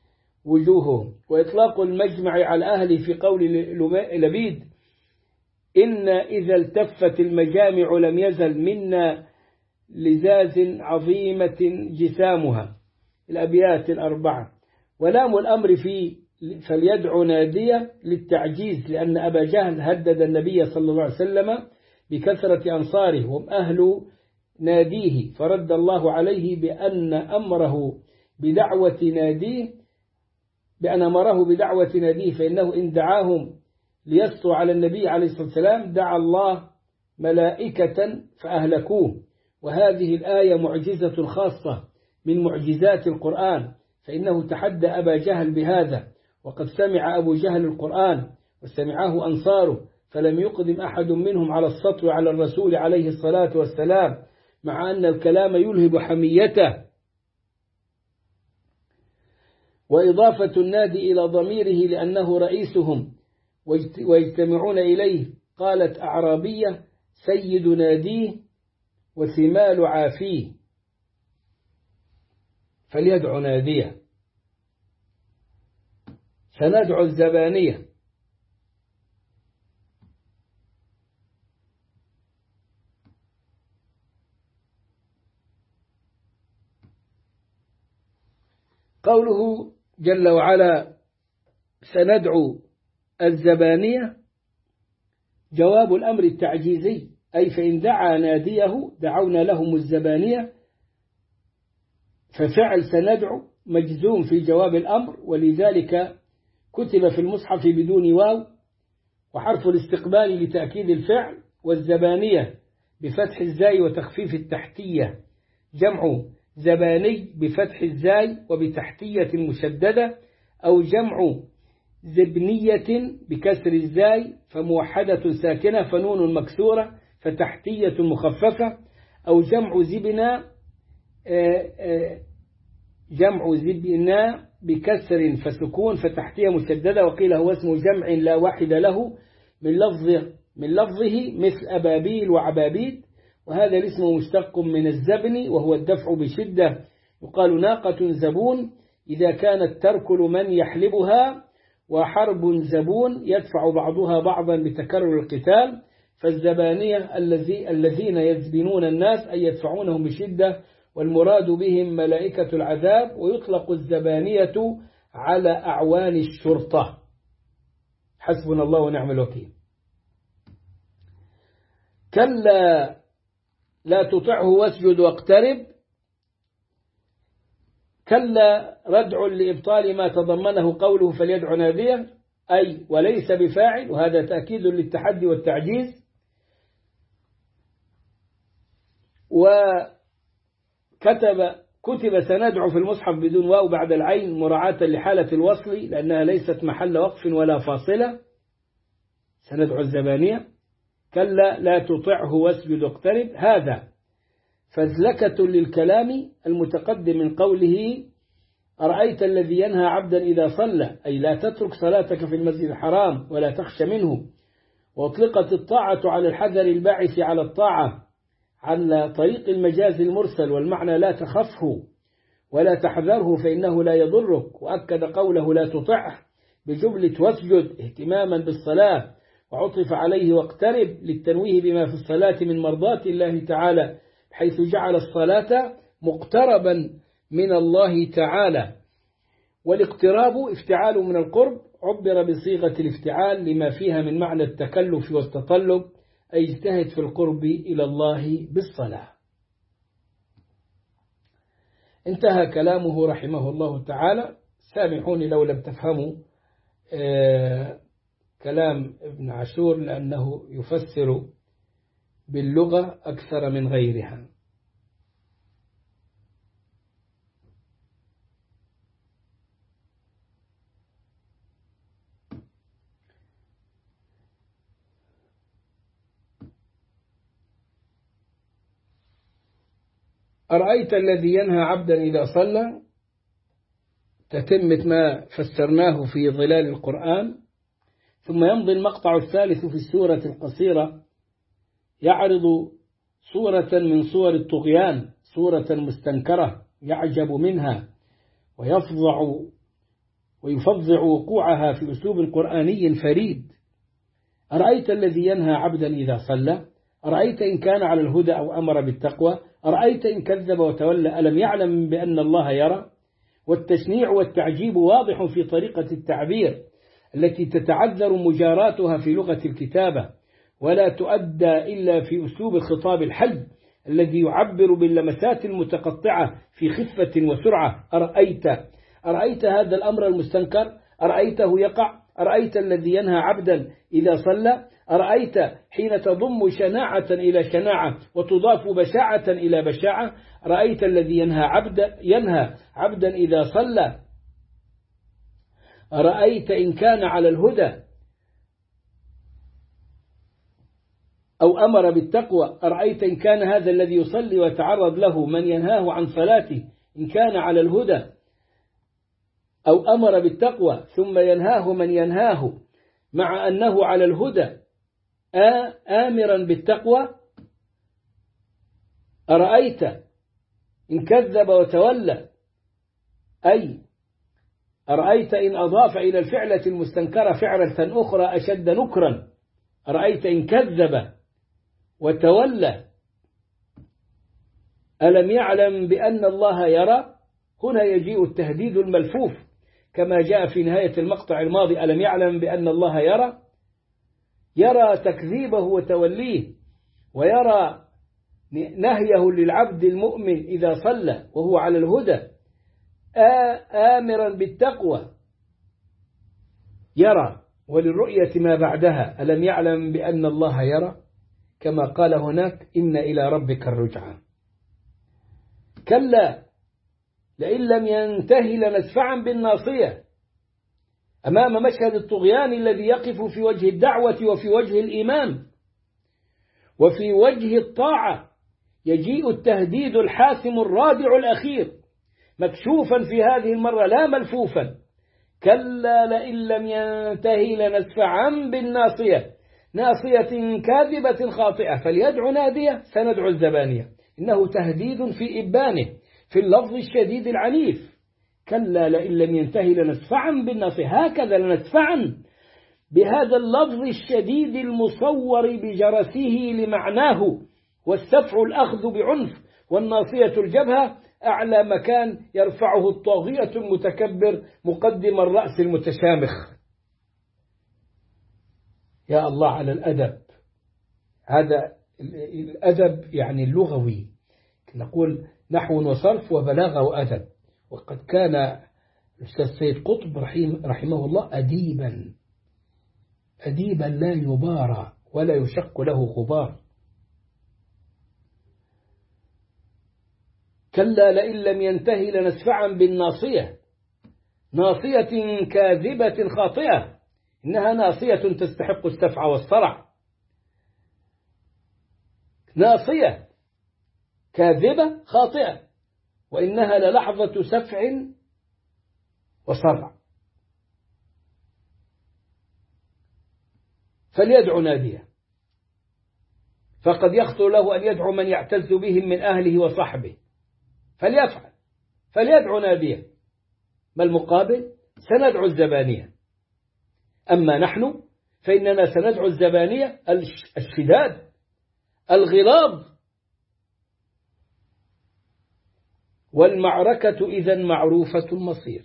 وجوههم. وإطلاق المجمع على أهله في قول لبيد: إن إذا التفت المجامع لم يزل منا لزاز عظيمة جسامها. الأبيات الأربعة. ولام الأمر في فليدعو نادية للتعجيز، لأن أبا جهل هدد النبي صلى الله عليه وسلم بكثرة أنصاره هم أهل ناديه، فرد الله عليه بأن أمره بدعوة ناديه بأن أمره بدعوة ناديه، فإنه إن دعاهم ليسطوا على النبي عليه الصلاة والسلام دعا الله ملائكة فأهلكوه. وهذه الآية معجزة خاصة من معجزات القرآن، فإنه تحدى أبا جهل بهذا، وقد سمع أبو جهل القرآن وسمعه أنصاره، فلم يقدم أحد منهم على السطو على الرسول عليه الصلاة والسلام، مع أن الكلام يلهب حميته. وإضافة النادي إلى ضميره لأنه رئيسهم ويجتمعون إليه. قالت أعرابية: سيد ناديه وثمال عافيه، فليدعو ناديه. سندعو الزبانية. قوله جل وعلا سندعو الزبانية جواب الأمر التعجيزي، أي فإن دعا ناديه دعونا لهم الزبانية، ففعل سندعو مجزوم في جواب الأمر، ولذلك كتب في المصحف بدون واو، وحرف الاستقبال لتأكيد الفعل. والزبانية بفتح الزاي وتخفيف التحتية جمع زباني بفتح الزاي وبتحتية مشددة، أو جمع زبنية بكسر الزاي فموحدة ساكنة فنون مكسورة فتحتية مخففة، أو جمع زبنا جمع زبنا بكسر فسكون فتحتية مشددة، وقيل هو اسم جمع لا واحد له من لفظه من لفظه مثل أبابيل وعبابيد. وهذا الاسم مشتق من الزبن وهو الدفع بشدة، يقال ناقة زبون إذا كانت تركل من يحلبها، وحرب زبون يدفع بعضها بعضا بتكرر القتال. فالزبانية الذي الذين يزبنون الناس أي يدفعونهم بشدة، والمراد بهم ملائكة العذاب. ويطلق الزبانية على أعوان الشرطة. حسبنا الله ونعم الوكيل. كلا لا تطعه واسجد واقترب. كلا ردع لإبطال ما تضمنه قوله فليدع ناديه، أي وليس بفاعل، وهذا تأكيد للتحدي والتعجيز. وكتب كتب سندع في المصحف بدون واو بعد العين مراعاة لحالة الوصل، لأنها ليست محل وقف ولا فاصلة. سندع الزبانية. كلا لا تطعه واسجد واقترب، هذا فزلكة للكلام المتقدم من قوله أرأيت الذي ينهى عبدا إذا صلى، أي لا تترك صلاتك في المسجد الحرام ولا تخش منه. وأطلقت الطاعة على الحذر الباعث على الطاعة على طريق المجاز المرسل، والمعنى لا تخفه ولا تحذره فإنه لا يضرك. وأكد قوله لا تطعه بجملة واسجد اهتماما بالصلاة، وعطف عليه واقترب للتنويه بما في الصلاة من مرضات الله تعالى، حيث جعل الصلاة مقتربا من الله تعالى. والاقتراب افتعال من القرب، عبر بصيغة الافتعال لما فيها من معنى التكلف والتطلب، أي اجتهد في القرب إلى الله بالصلاة. انتهى كلامه رحمه الله تعالى. سامحوني لو لم تفهموا آه كلام ابن عاشور، لأنه يفسر باللغة أكثر من غيرها. أرأيت الذي ينهى عبدا إذا صلى، تتمة ما فسرناه في ظلال القرآن. ثم يمضي المقطع الثالث في السورة القصيرة، يعرض صورة من صور الطغيان، صورة مستنكرة يعجب منها ويفظع ويفظع وقوعها في أسلوب قرآني فريد. أرأيت الذي ينهى عبدا إذا صلى أرأيت إن كان على الهدى أو أمر بالتقوى أرأيت إن كذب وتولى ألم يعلم بأن الله يرى. والتشنيع والتعجيب واضح في طريقة التعبير التي تتعذر مجاراتها في لغة الكتابة ولا تؤدى إلا في أسلوب الخطاب الحي الذي يعبر باللمسات المتقطعة في خفة وسرعة. أرأيت أرأيت هذا الأمر المستنكر أرأيته يقع أرأيت الذي ينهى عبدا إذا صلى أرأيت حين تضم شناعة إلى شناعة وتضاف بشاعة إلى بشاعة رأيت الذي ينهى عبدا ينهى عبدا إذا صلى أرأيت إن كان على الهدى أو أمر بالتقوى أرأيت إن كان هذا الذي يصلي وتعرض له من ينهاه عن صلاته إن كان على الهدى أو أمر بالتقوى ثم ينهاه من ينهاه مع أنه على الهدى آمرا بالتقوى. أرأيت إن كذب وتولى أي أرأيت إن أضاف إلى الفعلة المستنكرة فعلة أخرى أشد نكرا أرأيت إن كذب وتولى ألم يعلم بأن الله يرى. هنا يجيء التهديد الملفوف كما جاء في نهاية المقطع الماضي ألم يعلم بأن الله يرى يرى تكذيبه وتوليه ويرى نهيه للعبد المؤمن إذا صلى وهو على الهدى آمرا بالتقوى يرى. وللرؤية ما بعدها ألم يعلم بأن الله يرى كما قال هناك إن إلى ربك الرجعى. كلا لئن لم ينتهي لنسفعا بالناصية أمام مشهد الطغيان الذي يقف في وجه الدعوة وفي وجه الإيمان وفي وجه الطاعة يجيء التهديد الحاسم الرادع الأخير مكشوفا في هذه المرة لا ملفوفا. كلا لئن لم ينتهي لنسفعا بالناصية ناصية كاذبة خاطئة فليدعو نادية سندعو الزبانية. إنه تهديد في إبانه في اللفظ الشديد العنيف. كلا لئن لم ينتهي لنسفعا بالناصية هكذا لنسفعا بهذا اللفظ الشديد المصور بجرسه لمعناه والسفع الأخذ بعنف والناصية الجبهة أعلى مكان يرفعه الطاغية المتكبر مقدم الرأس المتشامخ. يا الله على الأدب. هذا الأدب يعني اللغوي نقول نحو وصرف وبلاغة وأدب. وقد كان الأستاذ سيد قطب رحمه الله أديبا أديبا لا يبارى ولا يشق له غبار. كلا لئن لم ينتهي لنسفعا بالناصية ناصية كاذبة خاطئة. إنها ناصية تستحق السفع والصرع. ناصية كاذبة خاطئة وإنها للحظة سفع وصرع. فليدعو ناديه فقد يخطر له أن يدعو من يعتز بهم من أهله وصحبه فليفعل فليدعو ناديه. ما المقابل؟ سندعو الزبانية. أما نحن فإننا سندعو الزبانية الشداد الغلاظ. والمعركة إذن معروفة المصير.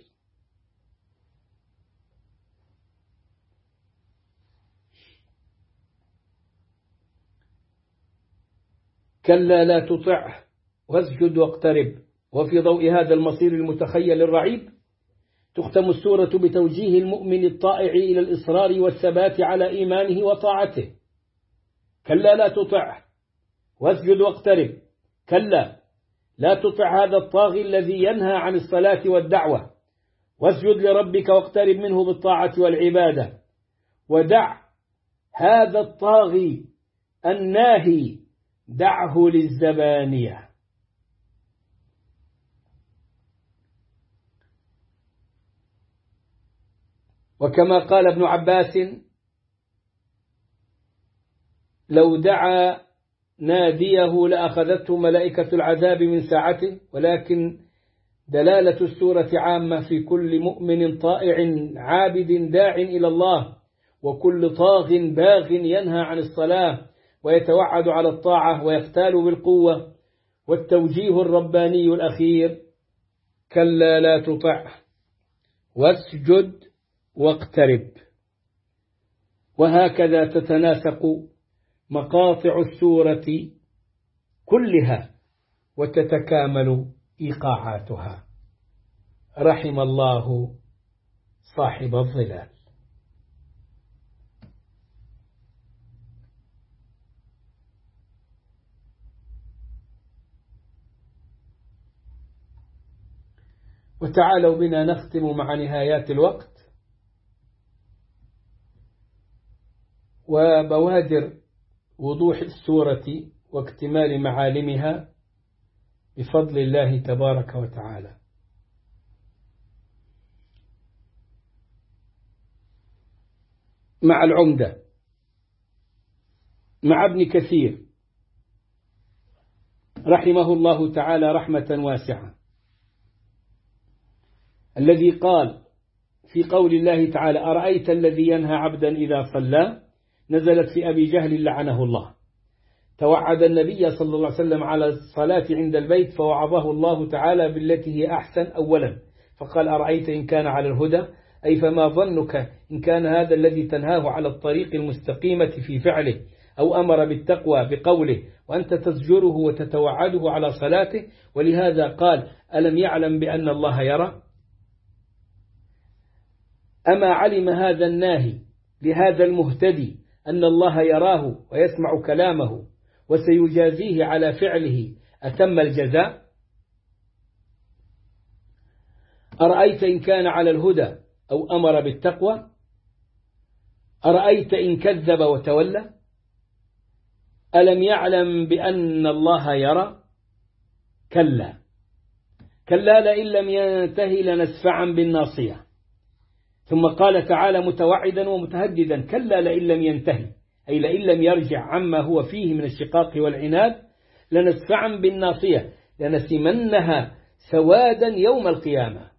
كلا لا تطعه واسجد واقترب. وفي ضوء هذا المصير المتخيل الرعيب تختم السورة بتوجيه المؤمن الطائع إلى الإصرار والثبات على إيمانه وطاعته. كلا لا تطعه واسجد واقترب. كلا لا تطع هذا الطاغي الذي ينهى عن الصلاة والدعوة واسجد لربك واقترب منه بالطاعة والعبادة. ودع هذا الطاغي الناهي دعه للزبانية. وكما قال ابن عباس لو دعا ناديه لأخذته ملائكة العذاب من ساعته. ولكن دلالة السورة عامة في كل مؤمن طائع عابد داع إلى الله وكل طاغ باغ ينهى عن الصلاة ويتوعد على الطاعة ويختال بالقوة. والتوجيه الرباني الأخير: كلا لا تطعه واسجد واقترب. وهكذا تتناسق مقاطع السورة كلها وتتكامل إيقاعاتها. رحم الله صاحب الظلال. وتعالوا بنا نختم مع نهايات الوقت وبوادر وضوح السورة واكتمال معالمها بفضل الله تبارك وتعالى. مع العمدة، مع ابن كثير رحمه الله تعالى رحمة واسعة، الذي قال في قول الله تعالى: أرأيت الذي ينهى عبدا إذا صلى، نزلت في أبي جهل لعنه الله. توعد النبي صلى الله عليه وسلم على الصلاة عند البيت فوعظه الله تعالى بالتي هي أحسن أولا، فقال: أرأيت إن كان على الهدى، أي فما ظنك إن كان هذا الذي تنهاه على الطريق المستقيمة في فعله، أو أمر بالتقوى بقوله، وأنت تزجره وتتوعده على صلاته. ولهذا قال: ألم يعلم بأن الله يرى؟ أما علم هذا الناهي لهذا المهتدي أن الله يراه ويسمع كلامه وسيجازيه على فعله أتم الجزاء؟ أرأيت إن كان على الهدى أو أمر بالتقوى؟ أرأيت إن كذب وتولى؟ ألم يعلم بأن الله يرى؟ كلا كلا لئن لم ينتهي لنسفعا بالناصية. ثم قال تعالى متوعدا ومتهددا: كلا لئن لم ينتهي، أي لئن لم يرجع عما هو فيه من الشقاق والعناد، لنسفعا بالناصية، لنسمنها سوادا يوم القيامة.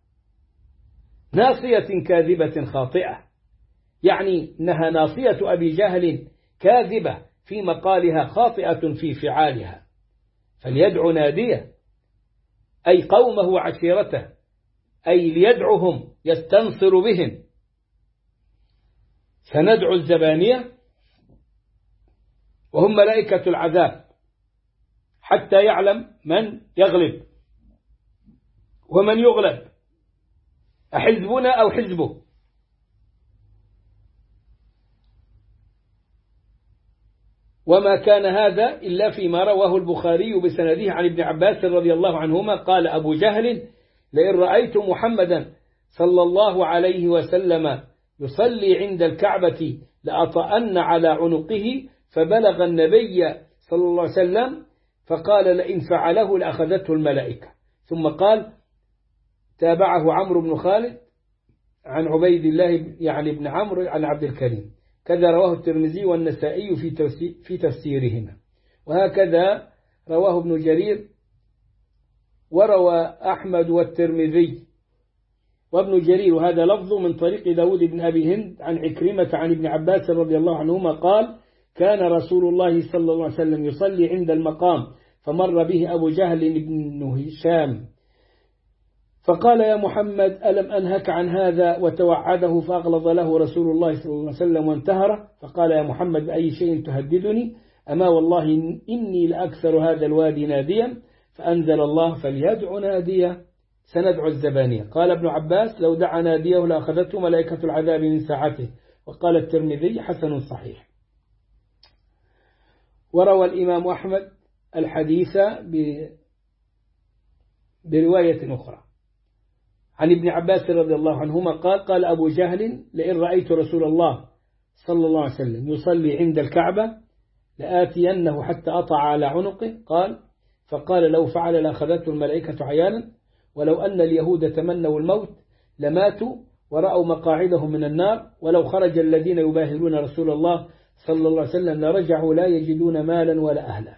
ناصية كاذبة خاطئة، يعني إنها ناصية أبي جهل كاذبة في مقالها خاطئة في فعالها. فليدعو ناديه، أي قومه وعشيرته، أي ليدعوهم يستنصر بهم. سندعو الزبانية وهم ملائكة العذاب حتى يعلم من يغلب ومن يغلب، أحزبنا أو حزبه. وما كان هذا إلا فيما رواه البخاري بسنده عن ابن عباس رضي الله عنهما قال أبو جهل: لئن رأيت محمدا صلى الله عليه وسلم يصلي عند الكعبة لأطأن على عنقه. فبلغ النبي صلى الله عليه وسلم فقال: لئن فعله لأخذته الملائكة. ثم قال: تابعه عمرو بن خالد عن عبيد الله يعني بن عمرو عن عبد الكريم، كذا رواه الترمذي والنسائي في تفسيرهما. وهكذا رواه ابن جرير، وروى أحمد والترمذي وابن جرير، وهذا لفظ من طريق داود بن أبي هند عن عكرمة عن ابن عباس رضي الله عنهما قال: كان رسول الله صلى الله عليه وسلم يصلي عند المقام، فمر به أبو جهل بن هشام فقال: يا محمد ألم أنهك عن هذا؟ وتوعده فأغلظ له رسول الله صلى الله عليه وسلم وانتهره، فقال: يا محمد بأي شيء تهددني؟ أما والله إني لأكثر هذا الوادي ناديا. فأنزل الله: فليدع ناديه سندعو الزبانية. قال ابن عباس: لو دعا ناديه لأخذته ملائكة العذاب من ساعته. وقال الترمذي: حسن صحيح. وروى الإمام أحمد الحديث برواية أخرى عن ابن عباس رضي الله عنهما قال: قال أبو جهل: لئن رأيت رسول الله صلى الله عليه وسلم يصلي عند الكعبة لآتينه حتى أطع على عنقه. قال: فقال: لو فعل لأخذته الملائكة عيانا، ولو أن اليهود تمنوا الموت لماتوا ورأوا مقاعدهم من النار، ولو خرج الذين يباهلون رسول الله صلى الله عليه وسلم لرجعوا لا يجدون مالا ولا أهلا.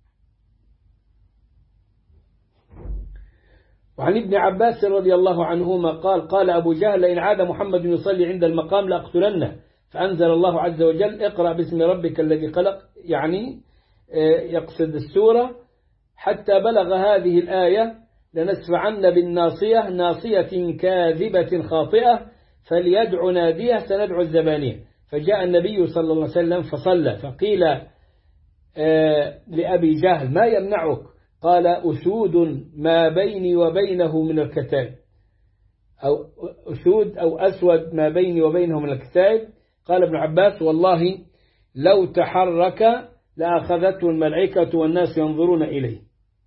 وعن ابن عباس رضي الله عنهما قال: قال أبو جهل: إن عاد محمد يصلي عند المقام لأقتلنه. فأنزل الله عز وجل اقرأ باسم ربك الذي خلق، يعني يقصد السورة، حتى بلغ هذه الآية لنسفعن بالناصية ناصية كاذبة خاطئة فليدع ناديه سندعو الزبانية. فجاء النبي صلى الله عليه وسلم فصلى، فقيل لأبي جهل ما يمنعك؟ قال أسود ما بيني وبينه من الكتائب، أو أسود أو أسود ما بيني وبينه من الكتائب. قال ابن عباس والله لو تحرك لأخذته الملائكة والناس ينظرون إليه.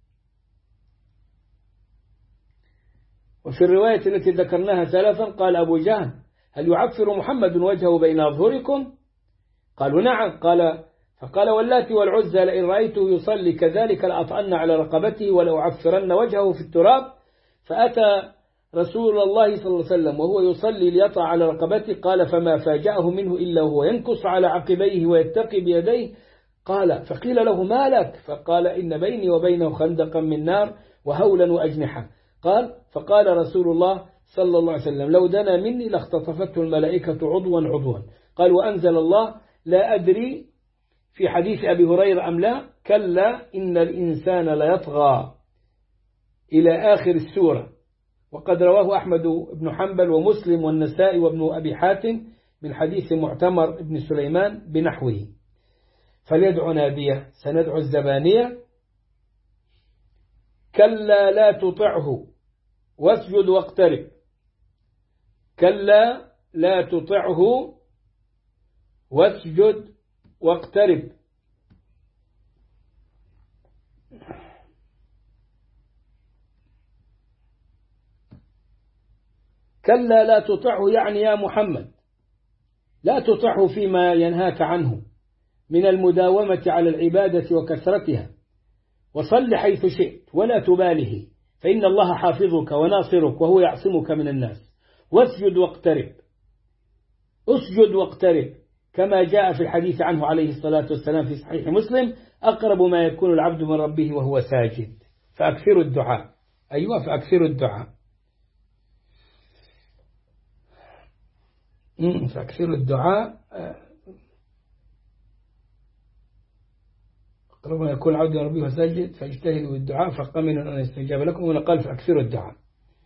وفي الرواية التي ذكرناها سلفا قال أبو جهل هل يعفر محمد وجهه بين أظهركم؟ قالوا نعم. قال فقال واللاتي والعزى لئن رأيته يصلي كذلك لأطأن على رقبته ولو عفرن وجهه في التراب. فأتى رسول الله صلى الله عليه وسلم وهو يصلي ليطع على رقبته، قال فما فاجأه منه إلا هو ينكص على عقبيه ويتقي بيديه. قال فقيل له ما لك؟ فقال إن بيني وبينه خندقا من نار وهولا وأجنحة. قال فقال رسول الله صلى الله عليه وسلم لو دنا مني لاختطفته الملائكة عضوا عضوا. قال وأنزل الله لا أدري في حديث أبي هريرة أم لا، كلا إن الإنسان ليطغى إلى آخر السورة. وقد رواه أحمد بن حنبل ومسلم والنسائي وابن أبي حاتم من حديث معتمر بن سليمان بنحوه. فليدعو ناديه سندعو الزبانية، كلا لا تطعه واسجد واقترب، كلا لا تطعه واسجد واقترب. كلا لا تطعه يعني يا محمد لا تطعه فيما ينهاك عنه من المداومة على العبادة وكثرتها، وصل حيث شئت ولا تباله فإن الله حافظك وناصرك وهو يعصمك من الناس. واسجد واقترب، اسجد واقترب كما جاء في الحديث عنه عليه الصلاة والسلام في صحيح مسلم أقرب ما يكون العبد من ربه وهو ساجد. فأكثروا الدعاء. أيوة فأكثروا الدعاء، فأكثروا الدعاء. أقرب ما يكون العبد من ربه وهو ساجد فاجتهدوا بالدعاء فقمن أن يستجاب لكم. ونقال فأكثروا الدعاء.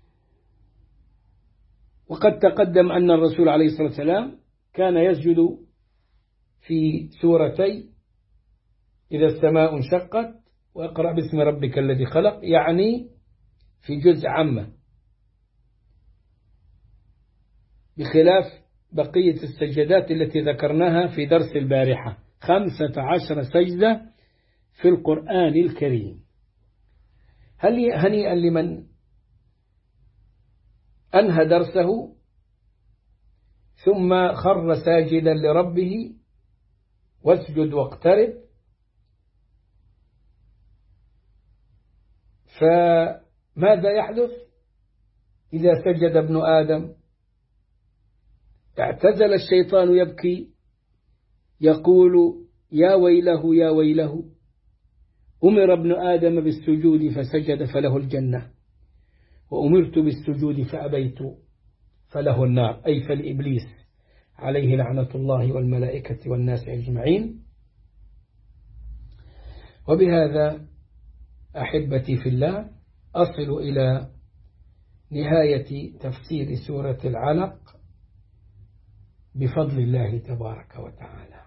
وقد تقدم أن الرسول عليه الصلاة والسلام كان يسجد في سورتي إذا السماء انشقت وأقرأ باسم ربك الذي خلق، يعني في جزء عامة، بخلاف بقية السجدات التي ذكرناها في درس البارحة، خمسة عشر سجدة في القرآن الكريم. هل هنيئا لمن أنهى درسه ثم خر ساجدا لربه واسجد واقترب. فماذا يحدث إذا سجد ابن آدم؟ اعتزل الشيطان يبكي يقول يا ويله يا ويله أمر ابن آدم بالسجود فسجد فله الجنة، وأمرت بالسجود فأبيت فله النار، أي فالإبليس عليه لعنة الله والملائكة والناس أجمعين. وبهذا أحبتي في الله أصل إلى نهاية تفسير سورة العلق بفضل الله تبارك وتعالى،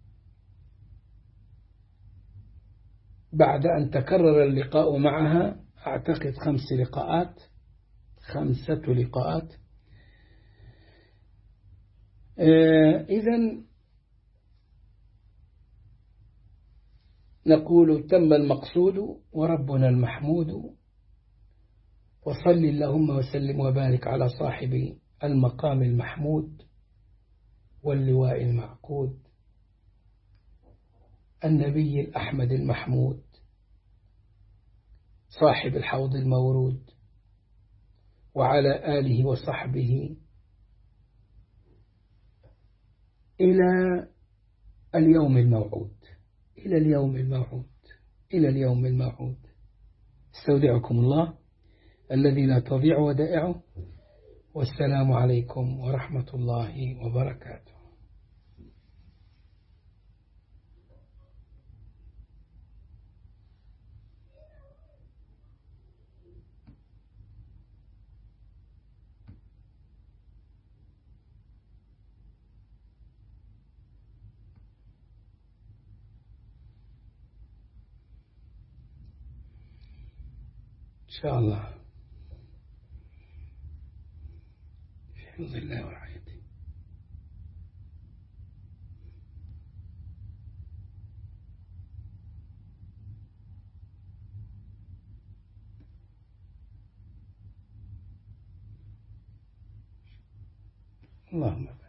بعد أن تكرر اللقاء معها أعتقد خمس لقاءات خمسة لقاءات. إذن نقول تم المقصود وربنا المحمود، وصل اللهم وسلم وبارك على صاحب المقام المحمود واللواء المعقود النبي الأحمد المحمود صاحب الحوض المورود، وعلى آله وصحبه إلى اليوم الموعود إلى اليوم الموعود إلى اليوم الموعود. استودعكم الله الذي لا تضيع ودائعه، والسلام عليكم ورحمة الله وبركاته. شاء الله في حفظ الله ورعايته. اللهم